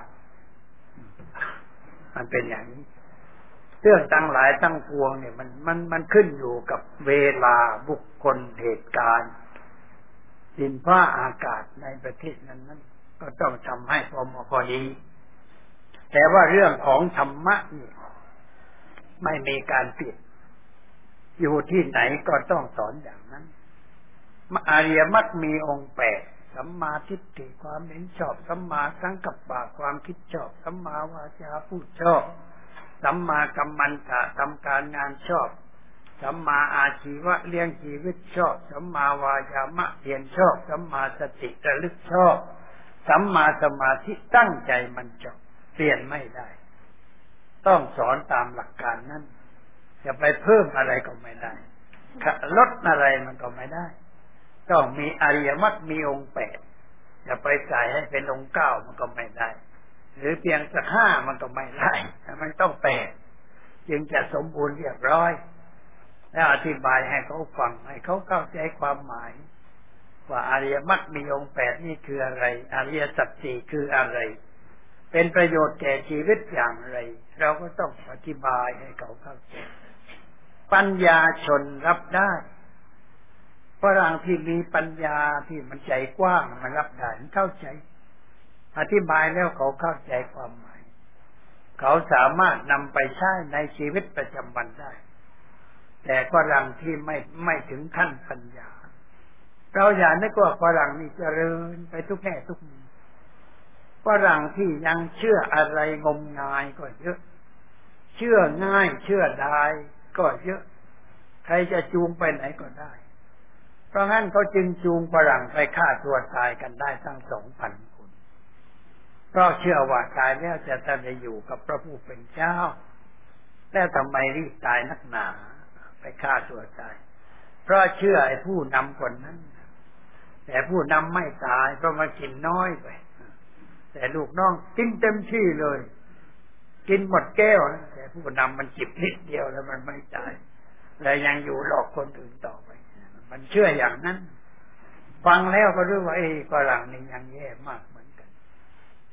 มันเป็นอย่างนี้เรื่องตั้งหลายตั้งปวงเนี่ยมันมันมันขึ้นอยู่กับเวลาบุคคลเหตุการณ์ดินฟ้าอากาศในประเทศนั้นนั้นก็ต้องทำให้พอเหมาะพอดีแต่ว่าเรื่องของธรรมะนี่ไม่มีการเปลี่ยนอยู่ที่ไหนก็ต้องสอนอย่างนั้นอริยมรรคมีองค์แปดสัมมาทิฏฐิความเห็นชอบสัมมาสังกัปปะความคิดชอบสัมมาวาจาพูดชอบสัมมากัมมันตะทำการงานชอบสัมมาอาชีวะเลี้ยงชีวิตชอบสัมมาวายามะเพียรชอบสัมมาสติระลึกชอบสัมมาสมาธิตั้งใจมันชอบเปลี่ยนไม่ได้ต้องสอนตามหลักการนั้นจะไปเพิ่มอะไรก็ไม่ได้ลดอะไรมันก็ไม่ได้ต้องมีอริยมรรคมีองค์แปดจะไปใส่ให้เป็นองค์เก้ามันก็ไม่ได้หรือเพียงสักห้ามันก็ไม่ได้มันต้องแปดจึงจะสมบูรณ์เรียบร้อยแล้วอธิบายให้เขาฟังให้เขาเข้าใจความหมายว่าอริยมรรคมีองค์แปดนี่คืออะไรอริยสัจสี่คืออะไรเป็นประโยชน์แก่ชีวิตอย่างไรเราก็ต้องอธิบายให้เขาเข้าใจปัญญาชนรับได้ฝรั่งที่มีปัญญาที่มันใจกว้างมันรับได้มันเข้าใจอธิบายแล้วเขาเข้าใจความหมายเขาสามารถนำไปใช้ในชีวิตประจำวันได้แต่ฝรั่งที่ไม่ไม่ถึงขั้นปัญญาเราอย่านึกว่าฝรั่งนี่เจริญไปทุกแง่ทุกมุมฝรั่งที่ยังเชื่ออะไรงมงายก็เยอะเชื่อง่ายเชื่อได้ก็เยอะใครจะจูงไปไหนก็ได้เพราะงั้นเขาจึงจูงฝรั่งไปฆ่าตัวตายกันได้ตั้งสองพันคนเพราะเชื่อว่าตายแล้วจะได้อยู่กับพระผู้เป็นเจ้าแล้วทำไมรีบตายนักหนาไปฆ่าตัวตายเพราะเชื่อไอ้ผู้นำคนนั้นแต่ผู้นำไม่ตายเพราะมันกินน้อยไปแต่ลูกน้องกินเต็มที่เลยกินหมดแก้วนะแต่ผู้นำมันจิบนิดเดียวแล้วมันไม่ตายแล้วยังอยู่หลอกคนอื่นต่อไปมันเชื่ออย่างนั้นฟังแล้วก็รู้ว่าไอ้ฝรั่งนี่ยังแย่มากเหมือนกัน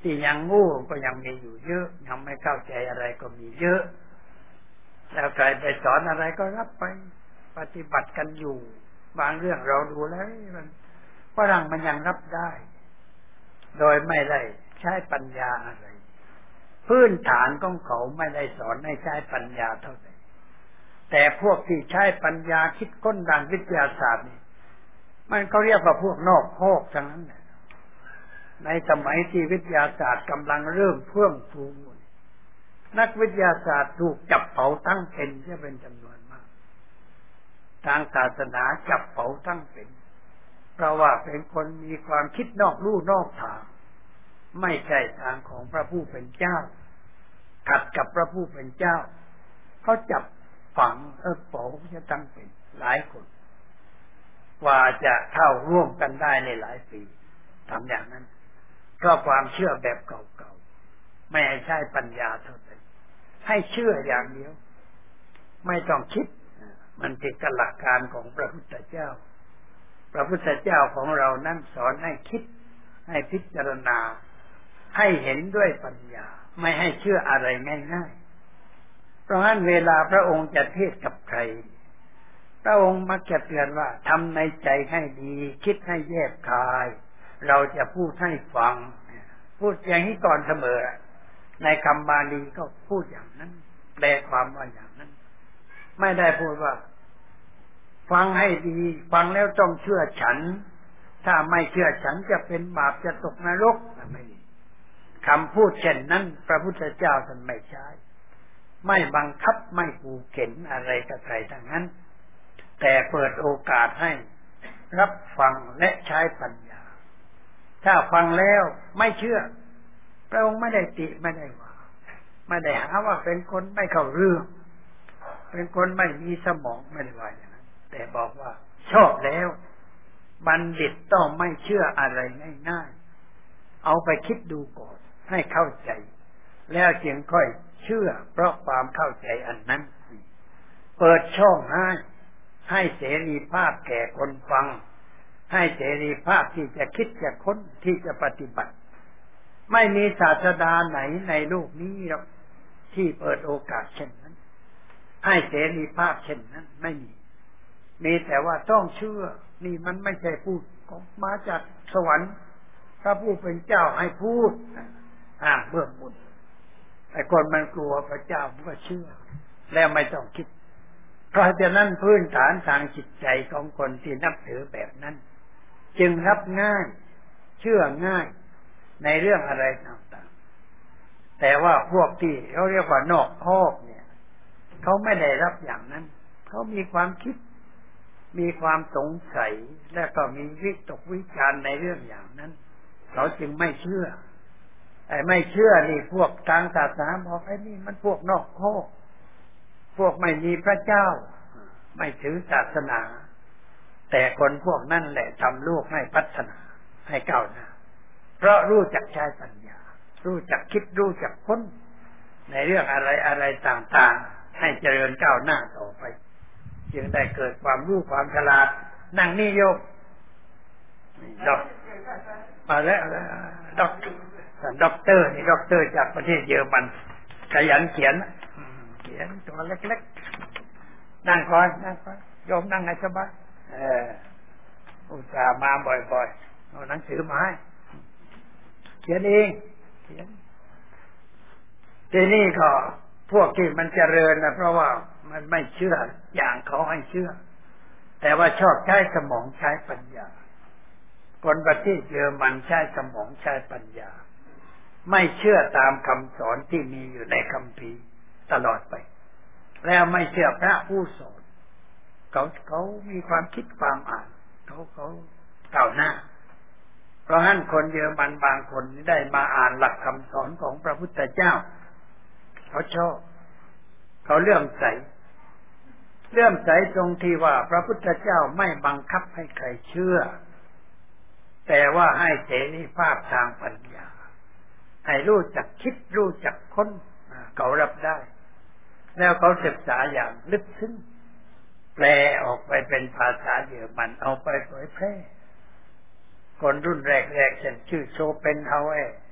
ที่ยังโง่ก็ยังมีอยู่เยอะยังไม่เข้าใจอะไรก็มีเยอะแล้วใครไปสอนอะไรก็รับไปปฏิบัติกันอยู่บางเรื่องเราดูแล้วมันฝรั่งมันยังรับได้โดยไม่ได้ใช้ปัญญาอะไรพื้นฐานของเขาไม่ได้สอนให้ใช้ปัญญาเท่าไหร่แต่พวกที่ใช้ปัญญาคิดค้นทางวิทยาศาสตร์นี่มันก็เรียกว่าพวกนอกโลกทั้งนั้นในสมัยที่วิทยาศาสตร์กำลังเริ่มเฟื่องฟูนักวิทยาศาสตร์ถูกจับเผาทั้งเป็นจะเป็นจำนวนมากทางศาสนาจับเผาทั้งเป็นเพราะว่าเป็นคนมีความคิดนอกลู่นอกทางไม่ใช่ทางของพระผู้เป็นเจ้าขัดกับพระผู้เป็นเจ้าเขาจับฝังเออเผาจะตั้งเป็นหลายคนกว่าจะเข้าร่วมกันได้ในหลายปีทำอย่างนั้นเพราะความเชื่อแบบเก่าๆไม่ให้ใช้ปัญญาเท่าไหร่ให้เชื่ออย่างเดียวไม่ต้องคิดมันผิดกับหลักการของพระพุทธเจ้าพระพุทธเจ้าของเรานั้นสอนให้คิดให้พิจารณาให้เห็นด้วยปัญญาไม่ให้เชื่ออะไรง่ายๆเพราะฉะนั้นเวลาพระองค์จะเทศกับใครพระองค์มักจะเตือนว่าทำในใจให้ดีคิดให้แยบคายเราจะพูดให้ฟังพูดอย่างนี้ก่อนเสมอในคำบาลีก็พูดอย่างนั้นแปลความว่าอย่างนั้นไม่ได้พูดว่าฟังให้ดีฟังแล้วต้องเชื่อฉันถ้าไม่เชื่อฉันจะเป็นบาปจะตกนรกไม่ดีคำพูดเช่นนั้นพระพุทธเจ้าท่านไม่ใช้ไม่บังคับไม่ขู่เข็นอะไรกับใครทั้งนั้นแต่เปิดโอกาสให้รับฟังและใช้ปัญญาถ้าฟังแล้วไม่เชื่อพระองค์ไม่ได้ติไม่ได้ว่าไม่ได้หาว่าเป็นคนไม่เข้าเรื่องเป็นคนไม่มีสมองไม่ได้ว่าอย่างนั้นแต่บอกว่าชอบแล้วบัณฑิตต้องไม่เชื่ออะไรง่ายๆเอาไปคิดดูก่อนให้เข้าใจแล้วจึงค่อยเชื่อเพราะความเข้าใจอันนั้นเปิดช่องให้ให้เสรีภาพแก่คนฟังให้เสรีภาพที่จะคิดจะค้นที่จะปฏิบัติไม่มีศาสดาไหนในโลกนี้หรอกที่เปิดโอกาสเช่นนั้นให้เสรีภาพเช่นนั้นไม่มีมีแต่ว่าต้องเชื่อนี่มันไม่ใช่พูดมาจากสวรรค์พระผู้เป็นเจ้าให้พูดอ่าเบื้องบนไอ้คนมันกลัวพระเจ้ามันก็เชื่อแล้วไม่ต้องคิดเพราะฉะนั้นพื้นฐานทางจิตใจของคนที่นับถือแบบนั้นจึงรับง่ายเชื่อง่ายในเรื่องอะไรต่างๆแต่ว่าพวกที่เขาเรียกว่านอกคอกเนี่ยเขาไม่ได้รับอย่างนั้นเขามีความคิดมีความสงสัยและก็มีวิตกวิจารณ์ในเรื่องอย่างนั้นเขาจึงไม่เชื่อไอ้ไม่เชื่อนี่พวกทางศาสนาบอกไอ้นี่มันพวกนอกคอกพวกไม่มีพระเจ้าไม่ถือศาสนาแต่คนพวกนั้นแหละทำโลกให้พัฒนาให้ก้าวหน้าเพราะรู้จักใช้ปัญญารู้จักคิดรู้จักค้นในเรื่องอะไรอะไรต่างๆให้เจริญก้าวหน้าต่อไปจึงได้เกิดความรู้ความฉลาดนั่งนี่โยมดอกมาแล้วด็อกด็อกเตอร์นี่ด็อกเตอร์จากประเทศเยอรมันขยันเขียนเขียนตัวเล็กๆนั่งก่อนนั่งก่อนโยมนั่งให้สบายเอออุตส่าห์มาบ่อยๆเอาหนังสือมาให้เขียนเองเขียนทีนี้ก็พวกที่มันเจริญนะเพราะว่ามันไม่เชื่ออย่างเขาให้เชื่อแต่ว่าชอบใช้สมองใช้ปัญญาคนประเทศเยอรมันใช้สมองใช้ปัญญาไม่เชื่อตามคำสอนที่มีอยู่ในคัมภีร์ตลอดไปแล้วไม่เชื่อพระผู้สอนเขาเขามีความคิดความอ่านเขาเขาก้าวหน้าเพราะฉะนั้นคนเยอรมันบางคนได้มาอ่านหลักคำสอนของพระพุทธเจ้าเขาชอบเขาเลื่อมใสเลื่อมใสตรงที่ว่าพระพุทธเจ้าไม่บังคับให้ใครเชื่อแต่ว่าให้เสรีภาพทางปัญญาให้รู้จักคิดรู้จักค้นเขารับได้แล้วเขาศึกษาอย่างลึกซึ้งแปลออกไปเป็นภาษาเยอรมันเอาไปเผยแพร่คนรุ่นแรกๆเช่นชื่อโชเปนเฮาเอร์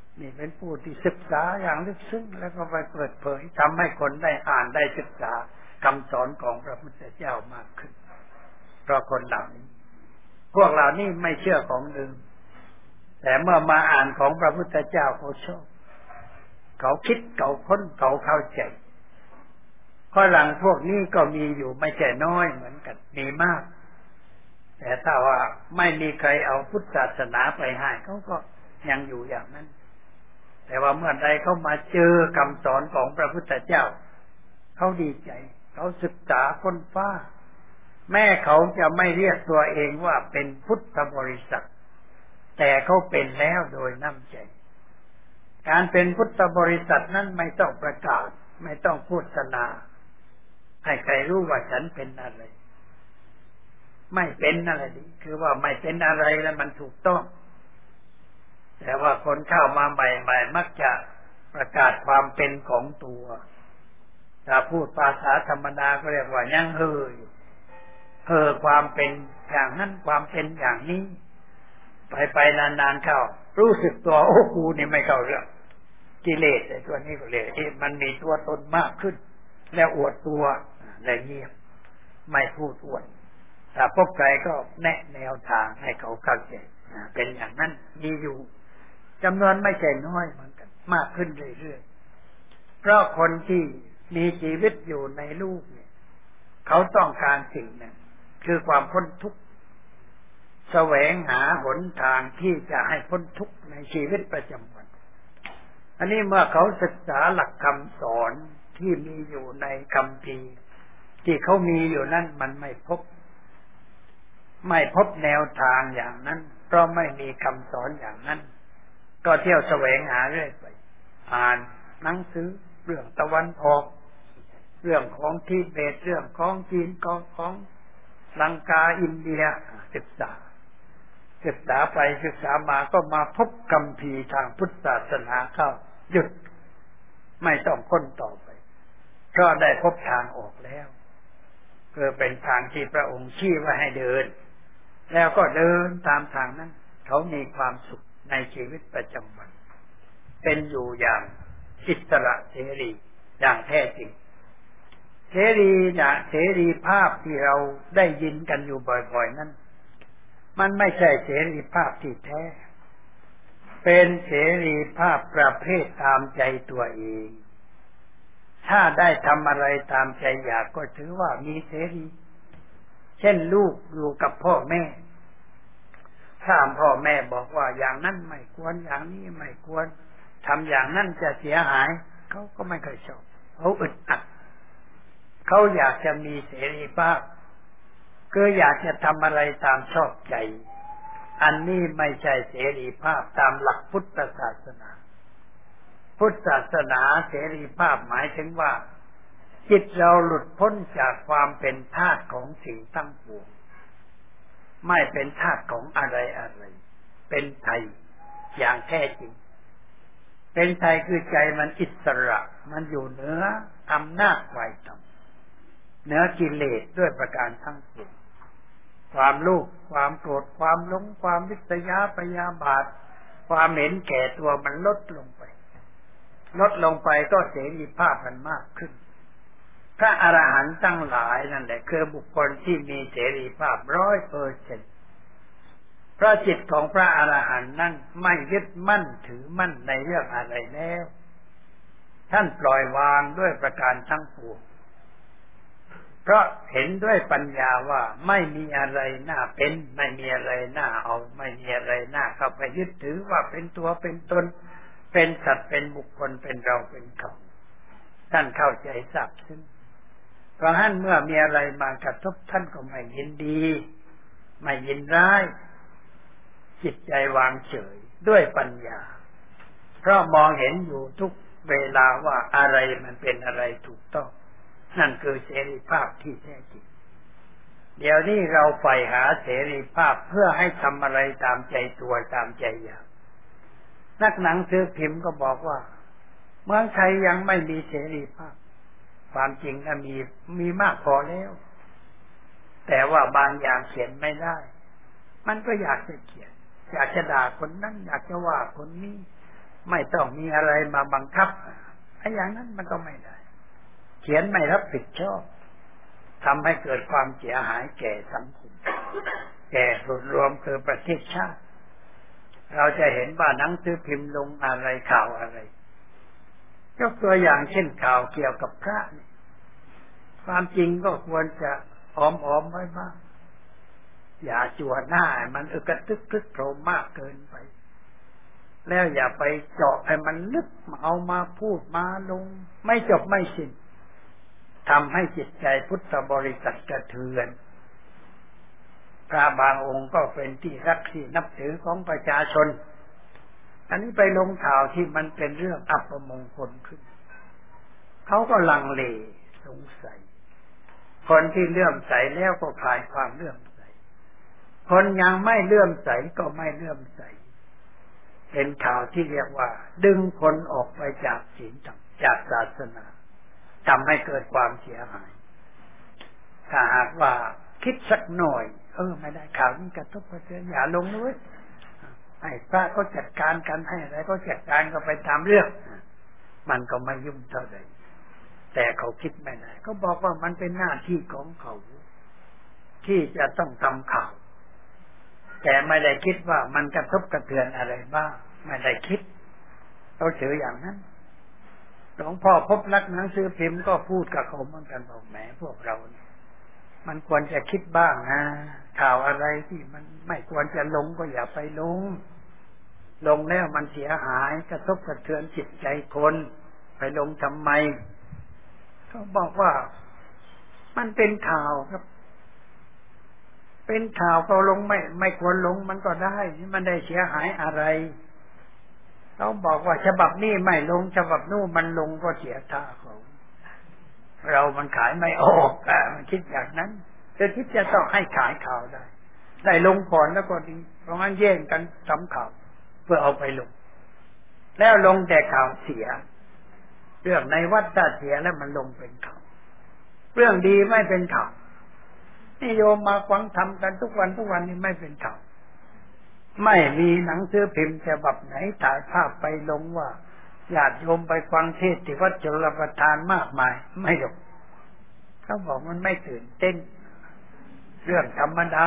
นี่เป็นผู้ที่ศึกษาอย่างลึกซึ้งแล้วก็ไปเปิดเผยทำให้คนได้อ่านได้ศึกษาคำสอนของพระพุทธเจ้ามากขึ้นเพราะคนเหล่านี้พวกเหล่านี้ไม่เชื่อของเดิมแต่เมื่อมาอ่านของพระพุทธเจ้าเขาชอบเขาคิดเขาค้นเขาเข้าใจฝรั่งพวกนี้ก็มีอยู่ไม่ใช่น้อยเหมือนกันมีมากแต่ถ้าว่าไม่มีใครเอาพุทธศาสนาไปให้เขาก็ยังอยู่อย่างนั้นแต่ว่าเมื่อใดเขามาเจอคำสอนของพระพุทธเจ้าเขาดีใจเขาศึกษาค้นคว้าแม้เขาจะไม่เรียกตัวเองว่าเป็นพุทธบริษัทแต่เขาเป็นแล้วโดยน้ำใจการเป็นพุทธบริษัทนั้นไม่ต้องประกาศไม่ต้องโฆษณาให้ใครรู้ว่าฉันเป็นอะไรไม่เป็นอะไรดีคือว่าไม่เป็นอะไรแล้วมันถูกต้องแต่ว่าคนเข้ามาใหม่ๆมักจะประกาศความเป็นของตัวถ้าพูดภาษาธรรมดาก็เรียกว่ายังเฮยเฮอความเป็นอย่างนั้นความเป็นอย่างนี้ไปไปนานๆเข้ารู้สึกตัวโอ้กูนี่ไม่เข้าเรื่องกิเลสไอ้ตัวนี้ก็เลยที่มันมีตัวตนมากขึ้นแล้วอวดตัวแล้วเงียบไม่พูดอวดถ้าพบใครก็แนะแนวทางให้เขาเข้าใจเป็นอย่างนั้นมีอยู่จำนวนไม่ใช่น้อยเหมือนกันมากขึ้นเรื่อยๆเพราะคนที่มีชีวิตอยู่ในโลกเนี่ยเขาต้องการสิ่งหนึ่งคือความพ้นทุกข์แสวงหาหนทางที่จะให้พ้นทุกข์ในชีวิตประจำวันอันนี้เมื่อเขาศึกษาหลักคำสอนที่มีอยู่ในคัมภีร์ที่เขามีอยู่นั่นมันไม่พบไม่พบแนวทางอย่างนั้นเพราะไม่มีคำสอนอย่างนั้นก็เที่ยวแสวงหาเรื่อยไปอ่านหนังสือเรื่องตะวันออกเรื่องของทิเบตเรื่องของจีนของของลังกาอินเดียศึกษาศึกษาไปศึกษามาก็มาพบคัมภีร์ทางพุทธศาสนาเข้าหยุดไม่ต้องค้นต่อไปก็ได้พบทางออกแล้วคือเป็นทางที่พระองค์ชี้ไว้ให้เดินแล้วก็เดินตามทางนั้นเขามีความสุขในชีวิตประจำวันเป็นอยู่อย่างอิสระเสรีอย่างแท้จริงเสรีอย่างเสรีภาพที่เราได้ยินกันอยู่บ่อยๆนั้นมันไม่ใช่เสรีภาพที่แท้เป็นเสรีภาพประเภทตามใจตัวเองถ้าได้ทำอะไรตามใจอยากก็ถือว่ามีเสรีเช่นลูกอยู่กับพ่อแม่ถ้าพ่อแม่บอกว่าอย่างนั้นไม่ควรอย่างนี้ไม่ควรทำอย่างนั้นจะเสียหายเขาก็ไม่เคยชอบเขาอึดอัดเขาอยากจะมีเสรีภาพคืออยากจะทำอะไรตามชอบใจอันนี้ไม่ใช่เสรีภาพตามหลักพุทธศาสนาพุทธศาสนาเสรีภาพหมายถึงว่าจิตเราหลุดพ้นจากความเป็นทาสของสิ่งทั้งปวงไม่เป็นทาสของอะไรอะไรเป็นไทยอย่างแท้จริงเป็นไทยคือใจมันอิสระมันอยู่เหนืออำนาจฝ่ายธรรมเหนือกิเลสด้วยประการทั้งปวงความโลภความโกรธความหลงความวิษยาพยาบาทความเห็นแก่ตัวมันลดลงไปลดลงไปก็เสรีภาพมันมากขึ้นพระอรหันต์ทั้งหลายนั่นแหละคือบุคคลที่มีเสรีภาพร้อยเปอร์เซ็นต์เพราะจิตของพระอรหันต์นั้นไม่ยึดมั่นถือมั่นในเรื่องอะไรแล้วท่านปล่อยวางด้วยประการทั้งปวงเพราะเห็นด้วยปัญญาว่าไม่มีอะไรน่าเป็นไม่มีอะไรน่าเอาไม่มีอะไรน่าเข้าไปยึดถือว่าเป็นตัวเป็นตนเป็นสัตว์เป็นบุคคลเป็นเราเป็นเขาท่านเข้าใจทราบซึ้งเพราะฉะนั้นเมื่อมีอะไรมากระทบท่านก็ไม่ยินดีไม่ยินร้ายจิตใจวางเฉยด้วยปัญญาเพราะมองเห็นอยู่ทุกเวลาว่าอะไรมันเป็นอะไรถูกต้องนั่นคือเสรีภาพที่แท้จริงเดี๋ยวนี้เราใฝ่หาเสรีภาพเพื่อให้ทำอะไรตามใจตัวตามใจอยากนักหนังสือพิมพ์ก็บอกว่าเมืองไทยยังไม่มีเสรีภาพความจริงนะมีมีมากพอแล้วแต่ว่าบางอย่างเขียนไม่ได้มันก็อยากจะเขียนอยากจะด่าคนนั้นอยากจะว่าคนนี้ไม่ต้องมีอะไรมาบังคับไอ้อย่างนั้นมันก็ไม่ได้เขียนไม่รับผิดชอบทำให้เกิดความเสียหายแก่สังคมแก่ส่วนรวมคือประเทศชาติเราจะเห็นว่าหนังสือพิมพ์ลงอะไรข่าวอะไรยกตัวอย่างเช่นข่าวเกี่ยวกับพระความจริงก็ควรจะอ้อมๆไว้บ้างอย่าจั่วหน้ามันอึกกระทึกทึกโครมมากเกินไปแล้วอย่าไปเจาะให้มันลึกเอามาพูดมาลงไม่จบไม่สิ้นทำให้จิตใจพุทธบริษัทกระเทือนพระบางองค์ก็เป็นที่รักที่นับถือของประชาชนอันนี้ไปลงข่าวที่มันเป็นเรื่องอัปมงคลขึ้นเขาก็ลังเลสงสัยคนที่เลื่อมใสแล้วก็คลายความเลื่อมใสคนยังไม่เลื่อมใสก็ไม่เลื่อมใสเป็นข่าวที่เรียกว่าดึงคนออกไปจากศีลธรรมจากศาสนาทำให้เกิดความเสียหายถ้าหากว่าคิดสักหน่อยเออไม่ได้ข่าวนี้กระทบกระเทือนอย่าลงเลยให้พระก็จัดการกันให้อะไรก็จัดการก็ไปตามเรื่องมันก็ไม่ยุ่งเท่าใดแต่เขาคิดไม่ได้เขาบอกว่ามันเป็นหน้าที่ของเขาที่จะต้องทำข่าวแต่ไม่ได้คิดว่ามันกระทบกระเทือนอะไรบ้างไม่ได้คิดเขาเฉยอย่างนั้นหลวงพ่อพบรักหนังสือพิมพ์ก็พูดกับเขาเหมือนกันบอกแหมพวกเราเนี่ยมันควรจะคิดบ้างนะข่าวอะไรที่มันไม่ควรจะลงก็อย่าไปลงลงแล้วมันเสียหายกระทบกระเทือนจิตใจคนไปลงทำไมเขาบอกว่ามันเป็นข่าวครับเป็นข่าวก็ลงไม่ไม่ควรลงมันก็ได้มันได้เสียหายอะไรเขาบอกว่าฉบับนี้ไม่ลงฉบับนู้นมันลงก็เสียท่าเขาเรามันขายไม่ออกอ่ะมันคิดอย่างนั้นแต่คิดจะต้องให้ขายข่าวได้ได้ลงก่อนแล้วก็ดีเพราะงั้นแย่งกันทำข่าวเพื่อเอาไปลงแล้วลงแต่ข่าวเสียเรื่องในวัดถ้าเสียแล้วมันลงเป็นข่าวเรื่องดีไม่เป็นข่าวนิยมมาฟังทำกันทุกวันทุกวันนี้ไม่เป็นข่าวไม่มีหนังสือพิมพ์ฉบับไหนถ่ายภาพไปลงว่าญาติโยมไปฟังเทศน์ที่วัดชลประทานมากมายไม่หรอกเขาบอกมันไม่ตื่นเต้นเรื่องธรรมดา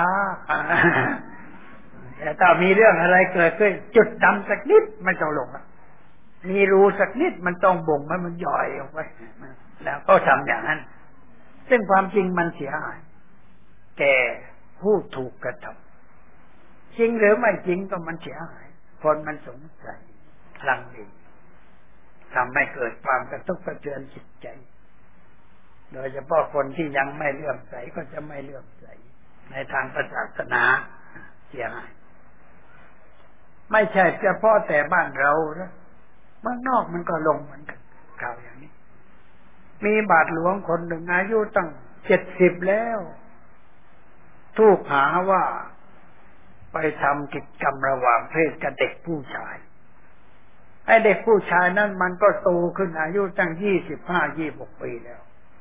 แต่ถ้ามีเรื่องอะไรเกิดขึ้นจุดดำสักนิดไม่ต้องลงมีรูสักนิดมันต้องบ่งให้มันย่อยออกไปแล้วก็ทำอย่างนั้นซึ่งความจริงมันเสียหายแก่ผู้ถูกกระทำจริงหรือไม่จริงก็มันเสียหายคนมันสงสัยลังเลทำให้เกิดความกระทบกระเทือนจิตใจโดยเฉพาะคนที่ยังไม่เลื่อมใสก็จะไม่เลื่อมใสในทางศาสนาเสียหายไม่ใช่เฉพาะแต่บ้านเรานะเมืองนอกมันก็ลงเหมือนกันข่าวอย่างนี้มีบาทหลวงคนหนึ่งอายุตั้งเจ็ดสิบแล้วถูกหาว่าไปทำกิจกรรมระหว่างเพศกับเด็กผู้ชายไอ้เด็กผู้ชายนั้นมันก็โตขึ้นอายุตั้งยี่สิบห้ายี่สิบหกปีแล้ว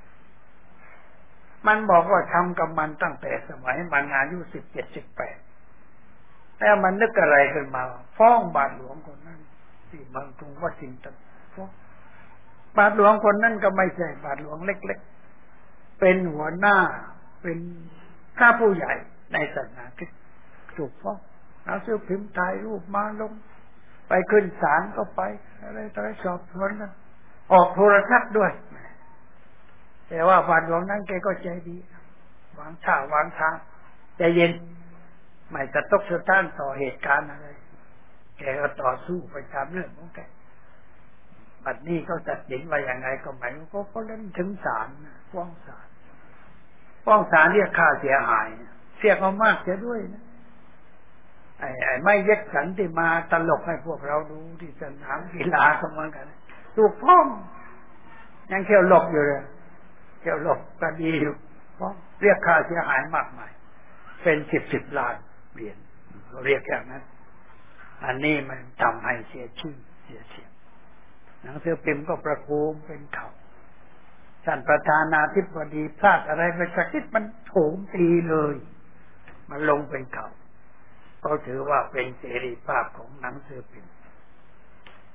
มันบอกว่าทำกับมันตั้งแต่สมัยมันอายุสิบเจ็ดสิบแปดแล้วมันนึกอะไรขึ้นมาฟ้องบาทหลวงคนนั้นที่เมืองกรุงวอชิงตันฟ้องบาทหลวงคนนั้นก็ไม่ใช่บาทหลวงเล็กๆเป็นหัวหน้าเป็นข้าผู้ใหญ่ในศาสนาคริสต์ถูกฟ้องเอาซื้อพิมพ์ถ่ายรูปมาลงไปขึ้นศาลก็ไปอะไรต่ออะไรสอบสวนนะออกโทรทัศน์ด้วยแต่ว่าบาทหลวงนั้นแกก็ใจดีวางท่าวางทางใจเย็นไม่จะตกสะท้านต่อเหตุการณ์อะไรแกก็ต่อสู้ไปตามเรื่องของแกบัดนี้เขาตัดสินว่าอย่างไรก็ไม่รู้ก็เล่นถึงศาลฟ้องศาลฟ้องศาลเรียกค่าเสียหายเสียเขามากเสียด้วยนะไอ้ไอ้ไม่เย็กสันที่มาตลกให้พวกเราดูที่สนามกีฬาก็เหมือนกันถูกฟ้องยังเที่ยวหลบอยู่เลยเที่ยวหลบก็ดีอยู่ฟ้องเรียกค่าเสียหายมากมายเป็นสิบสิบล้านเหรียญเรียกอย่างนั้นอันนี้มันทำให้เสียชื่อเสียเสียงหนังสือพิมพ์ก็ประโคมเป็นข่าวท่านประธานาธิบดีพลาดอะไรไปสักนิดมันโถมตีเลยมันลงเป็นข่าวก็ถือว่าเป็นเสรีภาพของหนังสือพิมพ์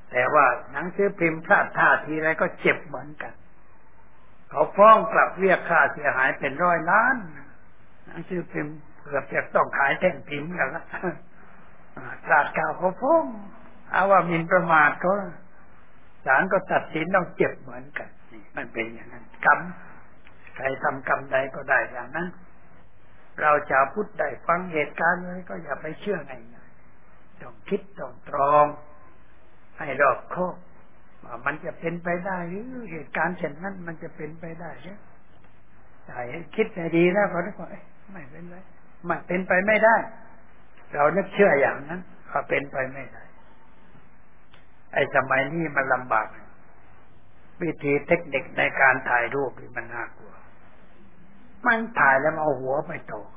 แต่ว่าหนังสือพิมพ์พลาดท่าทีไรก็เจ็บเหมือนกันเขาฟ้องกลับเรียกค่าเสียหายเป็นร้อยล้านหนังสือพิมพ์เกือบจะต้องขายแท่งพิมพ์กันละตราดข่าวเขาฟ้องเอาว่าหมิ่นประมาทเขาศาลก็ตัดสินต้องเจ็บเหมือนกันนี่มันเป็นอย่างนั้นกรรมใครทำกรรมใดก็ได้อย่างนั้นเราชาวพุทธได้ฟังเหตุการณ์เลยก็อย่าไปเชื่อง่ายๆต้องคิดต้องตรองให้รอบคอบว่ามันจะเป็นไปได้หรือเหตุการณ์เช่นนั้นมันจะเป็นไปได้ใช่ใช่คิดให้ดีแล้วก็ได้ก็ไม่เป็นไรมันเป็นไปไม่ได้เรานึกเชื่ออย่างนั้นก็เป็นไปไม่ได้ไอ้สมัยนี้มันลำบากวิธีเทคนิคในการถ่ายรูปนี่มันน่ากลัวมันถ่ายแล้วเอาหัวไปตก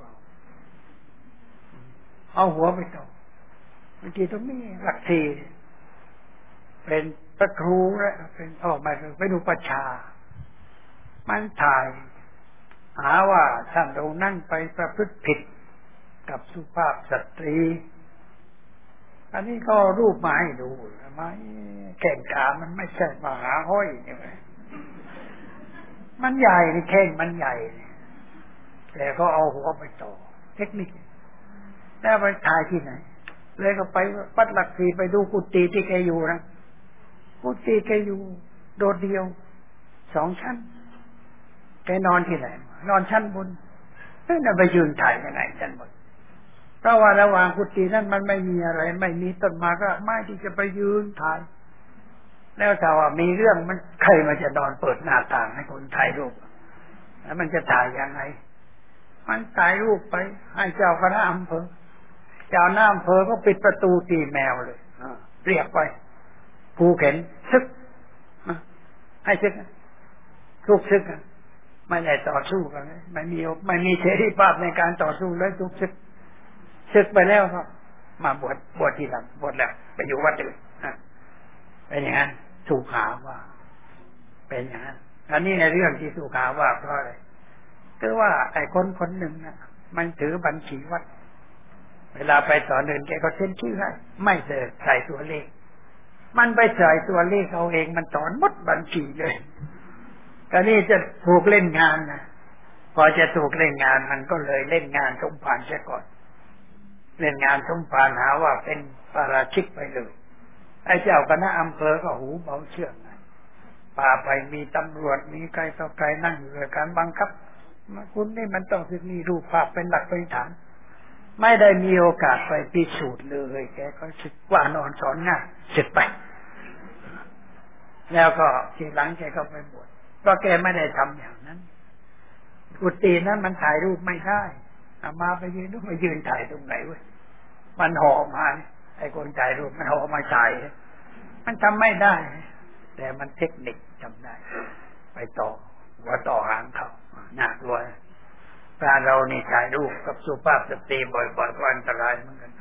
เอาหัวไปตกบางทีต้องมีหลักทีเป็นพระครูแล้วเป็นออกมาเป็นอุปชามันถ่ายหาว่าท่านเรานั่งไปประพฤติผิดกับสุภาพสตรีอันนี้ก็รูปมาให้ดูไหมแข่งขามันไม่ใช่มหาห้อยนี่ไหมมันใหญ่นี่แข่งมันใหญ่แต่ก็เอาหัวไปต่อเทคนิคแล้วไปถ่ายที่ไหนเลยก็ไปวัดหลักสีไปดูกุฏิที่แกอยู่นะกุฏิแกอยู่โดดเดียวสองชั้นแกนอนที่ไหนนอนชั้นบนเฮ้ยน่ะไปยืนถ่ายยังไงชั้นบนเพราะว่าระหว่างกุฏินั้นมันไม่มีอะไรไม่มีต้นไม้ก็ไม่ที่จะไปยืนถ่ายแล้วถ้าว่ามีเรื่องมันใครมันจะนอนเปิดหน้าต่างให้คนถ่ายรูปแล้วมันจะถ่ายยังไงมันถ่ายรูปไปให้เจ้าคณะอำเภอเจ้าหน้าอำเภอก็ปิดประตูตีแมวเลยเรียกไปผูเข็นซึกให้ซึกทุกซึกไม่ได้ต่อสู้กันเลยไม่มีไม่มีเสรีภาพในการต่อสู้เลยทุกซึกซึกไปแล้วครับมาบวชบวชทีหลังบวชแล้วไปอยู่วัดอื่นเป็นอย่างนั้นถูกหาว่าเป็นอย่างนั้นอันนี้ในเรื่องที่ถูกหาว่าเพราะอะไรคือว่าไอ้คนคนหนึ่งนะมันถือบัญชีวัดเวลาไปสอนเดินแกก็เซ็นชื่อให้ไม่เสิร์ชใส่ตัวเลขมันไปใส่ตัวเลขเอาเองมันสอนหมดบัญชีเลยตอนนี้จะถูกเล่นงานนะพอจะถูกเล่นงานมันก็เลยเล่นงานสมภารเสียก่อนเล่นงานสมภารหาว่าเป็นปาราชิกไปเลยไอ้เจ้าคณะอำเภอก็หูเบาเชื่องพาไปมีตำรวจมีใครต่อใครนั่งอยู่ในการบังคับมาคุณนี่มันต้องมีรูปภาพเป็นหลักเป็นฐานไม่ได้มีโอกาสไปพิสูจน์เลยแกก็สึกว่านอนสอนง่ายสึกไปแล้วก็ทีหลังแกก็ไปบวชเพราะแกไม่ได้ทำอย่างนั้นกุฏินั้นมันถ่ายรูปไม่ได้อามาไปยืนต้องไปยืนถ่ายตรงไหนเว้ยมันห่อมาไอ้คนถ่ายรูปมันห่อมาถ่ายมันทำไม่ได้แต่มันเทคนิคทำได้ไปต่อหัวต่อหางเขาน่ากลัวถ้าเรานี่ถ่ายรูปกับสุภาพสตรีบ่อยๆก็อันตรายเหมือนกัน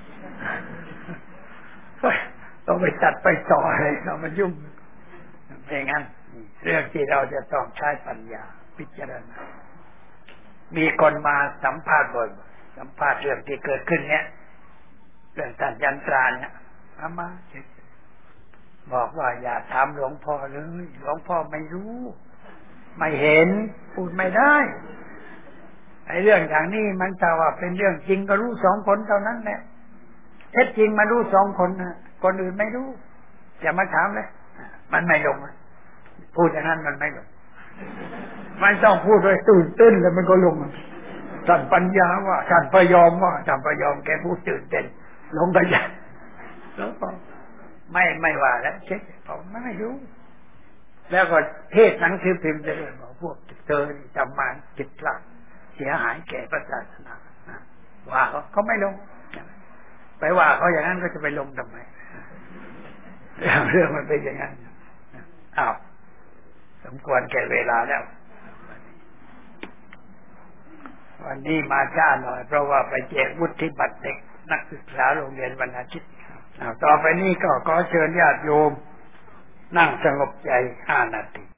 ต้องไปตัดไปต่ออะไรเรามันยุ่งเป็นงั้นเรื่องที่เราจะต้องใช้ปัญญาพิจารณามีคนมาสัมภาษณ์บ่อยสัมภาษณ์เรื่องที่เกิดขึ้นเนี้ยเรื่องท่านยันตราเนี่ยอามาบอกว่าอย่าถามหลวงพ่อเลยหลวงพ่อไม่รู้ไม่เห็นพูดไม่ได้ไอ้เรื่องอย่างนี้มันถ้าว่าเป็นเรื่องจริงก็รู้สองคนเท่านั้นแหละเท็จจริงมารู้สองคนนะคนอื่นไม่รู้อย่ามาถามเลยมันไม่ลงพูดอย่างนั้นมันไม่ลงมันต้องพูดด้วยตื่นเต้นแล้วมันก็ลงท่านปัญญาว่าท่านพยอมว่าท่านพยอมแกพูดตื่นเต้นลงไปอย่างแล้วก็ไม่ไม่ว่าแล้วเช็คผมไม่รู้แล้วก็เทศหนังสือพิมพ์จะเรียกว่าพวกเธอจำมาจิตพลาดเสียหายแก่พระศาสนาว่าเขาเขาไม่ลงไปว่าเขาอย่างนั้นก็จะไปลงทำไมเรื่องมันเป็นอย่างนั้นอ้าวสมควรแก่เวลาแล้ววันนี้มาช้าหน่อยเพราะว่าไปแจกวุฒิบัตรเด็กนักศึกษาโรงเรียนวันอาทิตย์ต่อไปนี้ก็ขอเชิญญาติโยมนั่งสงบใจห้านาที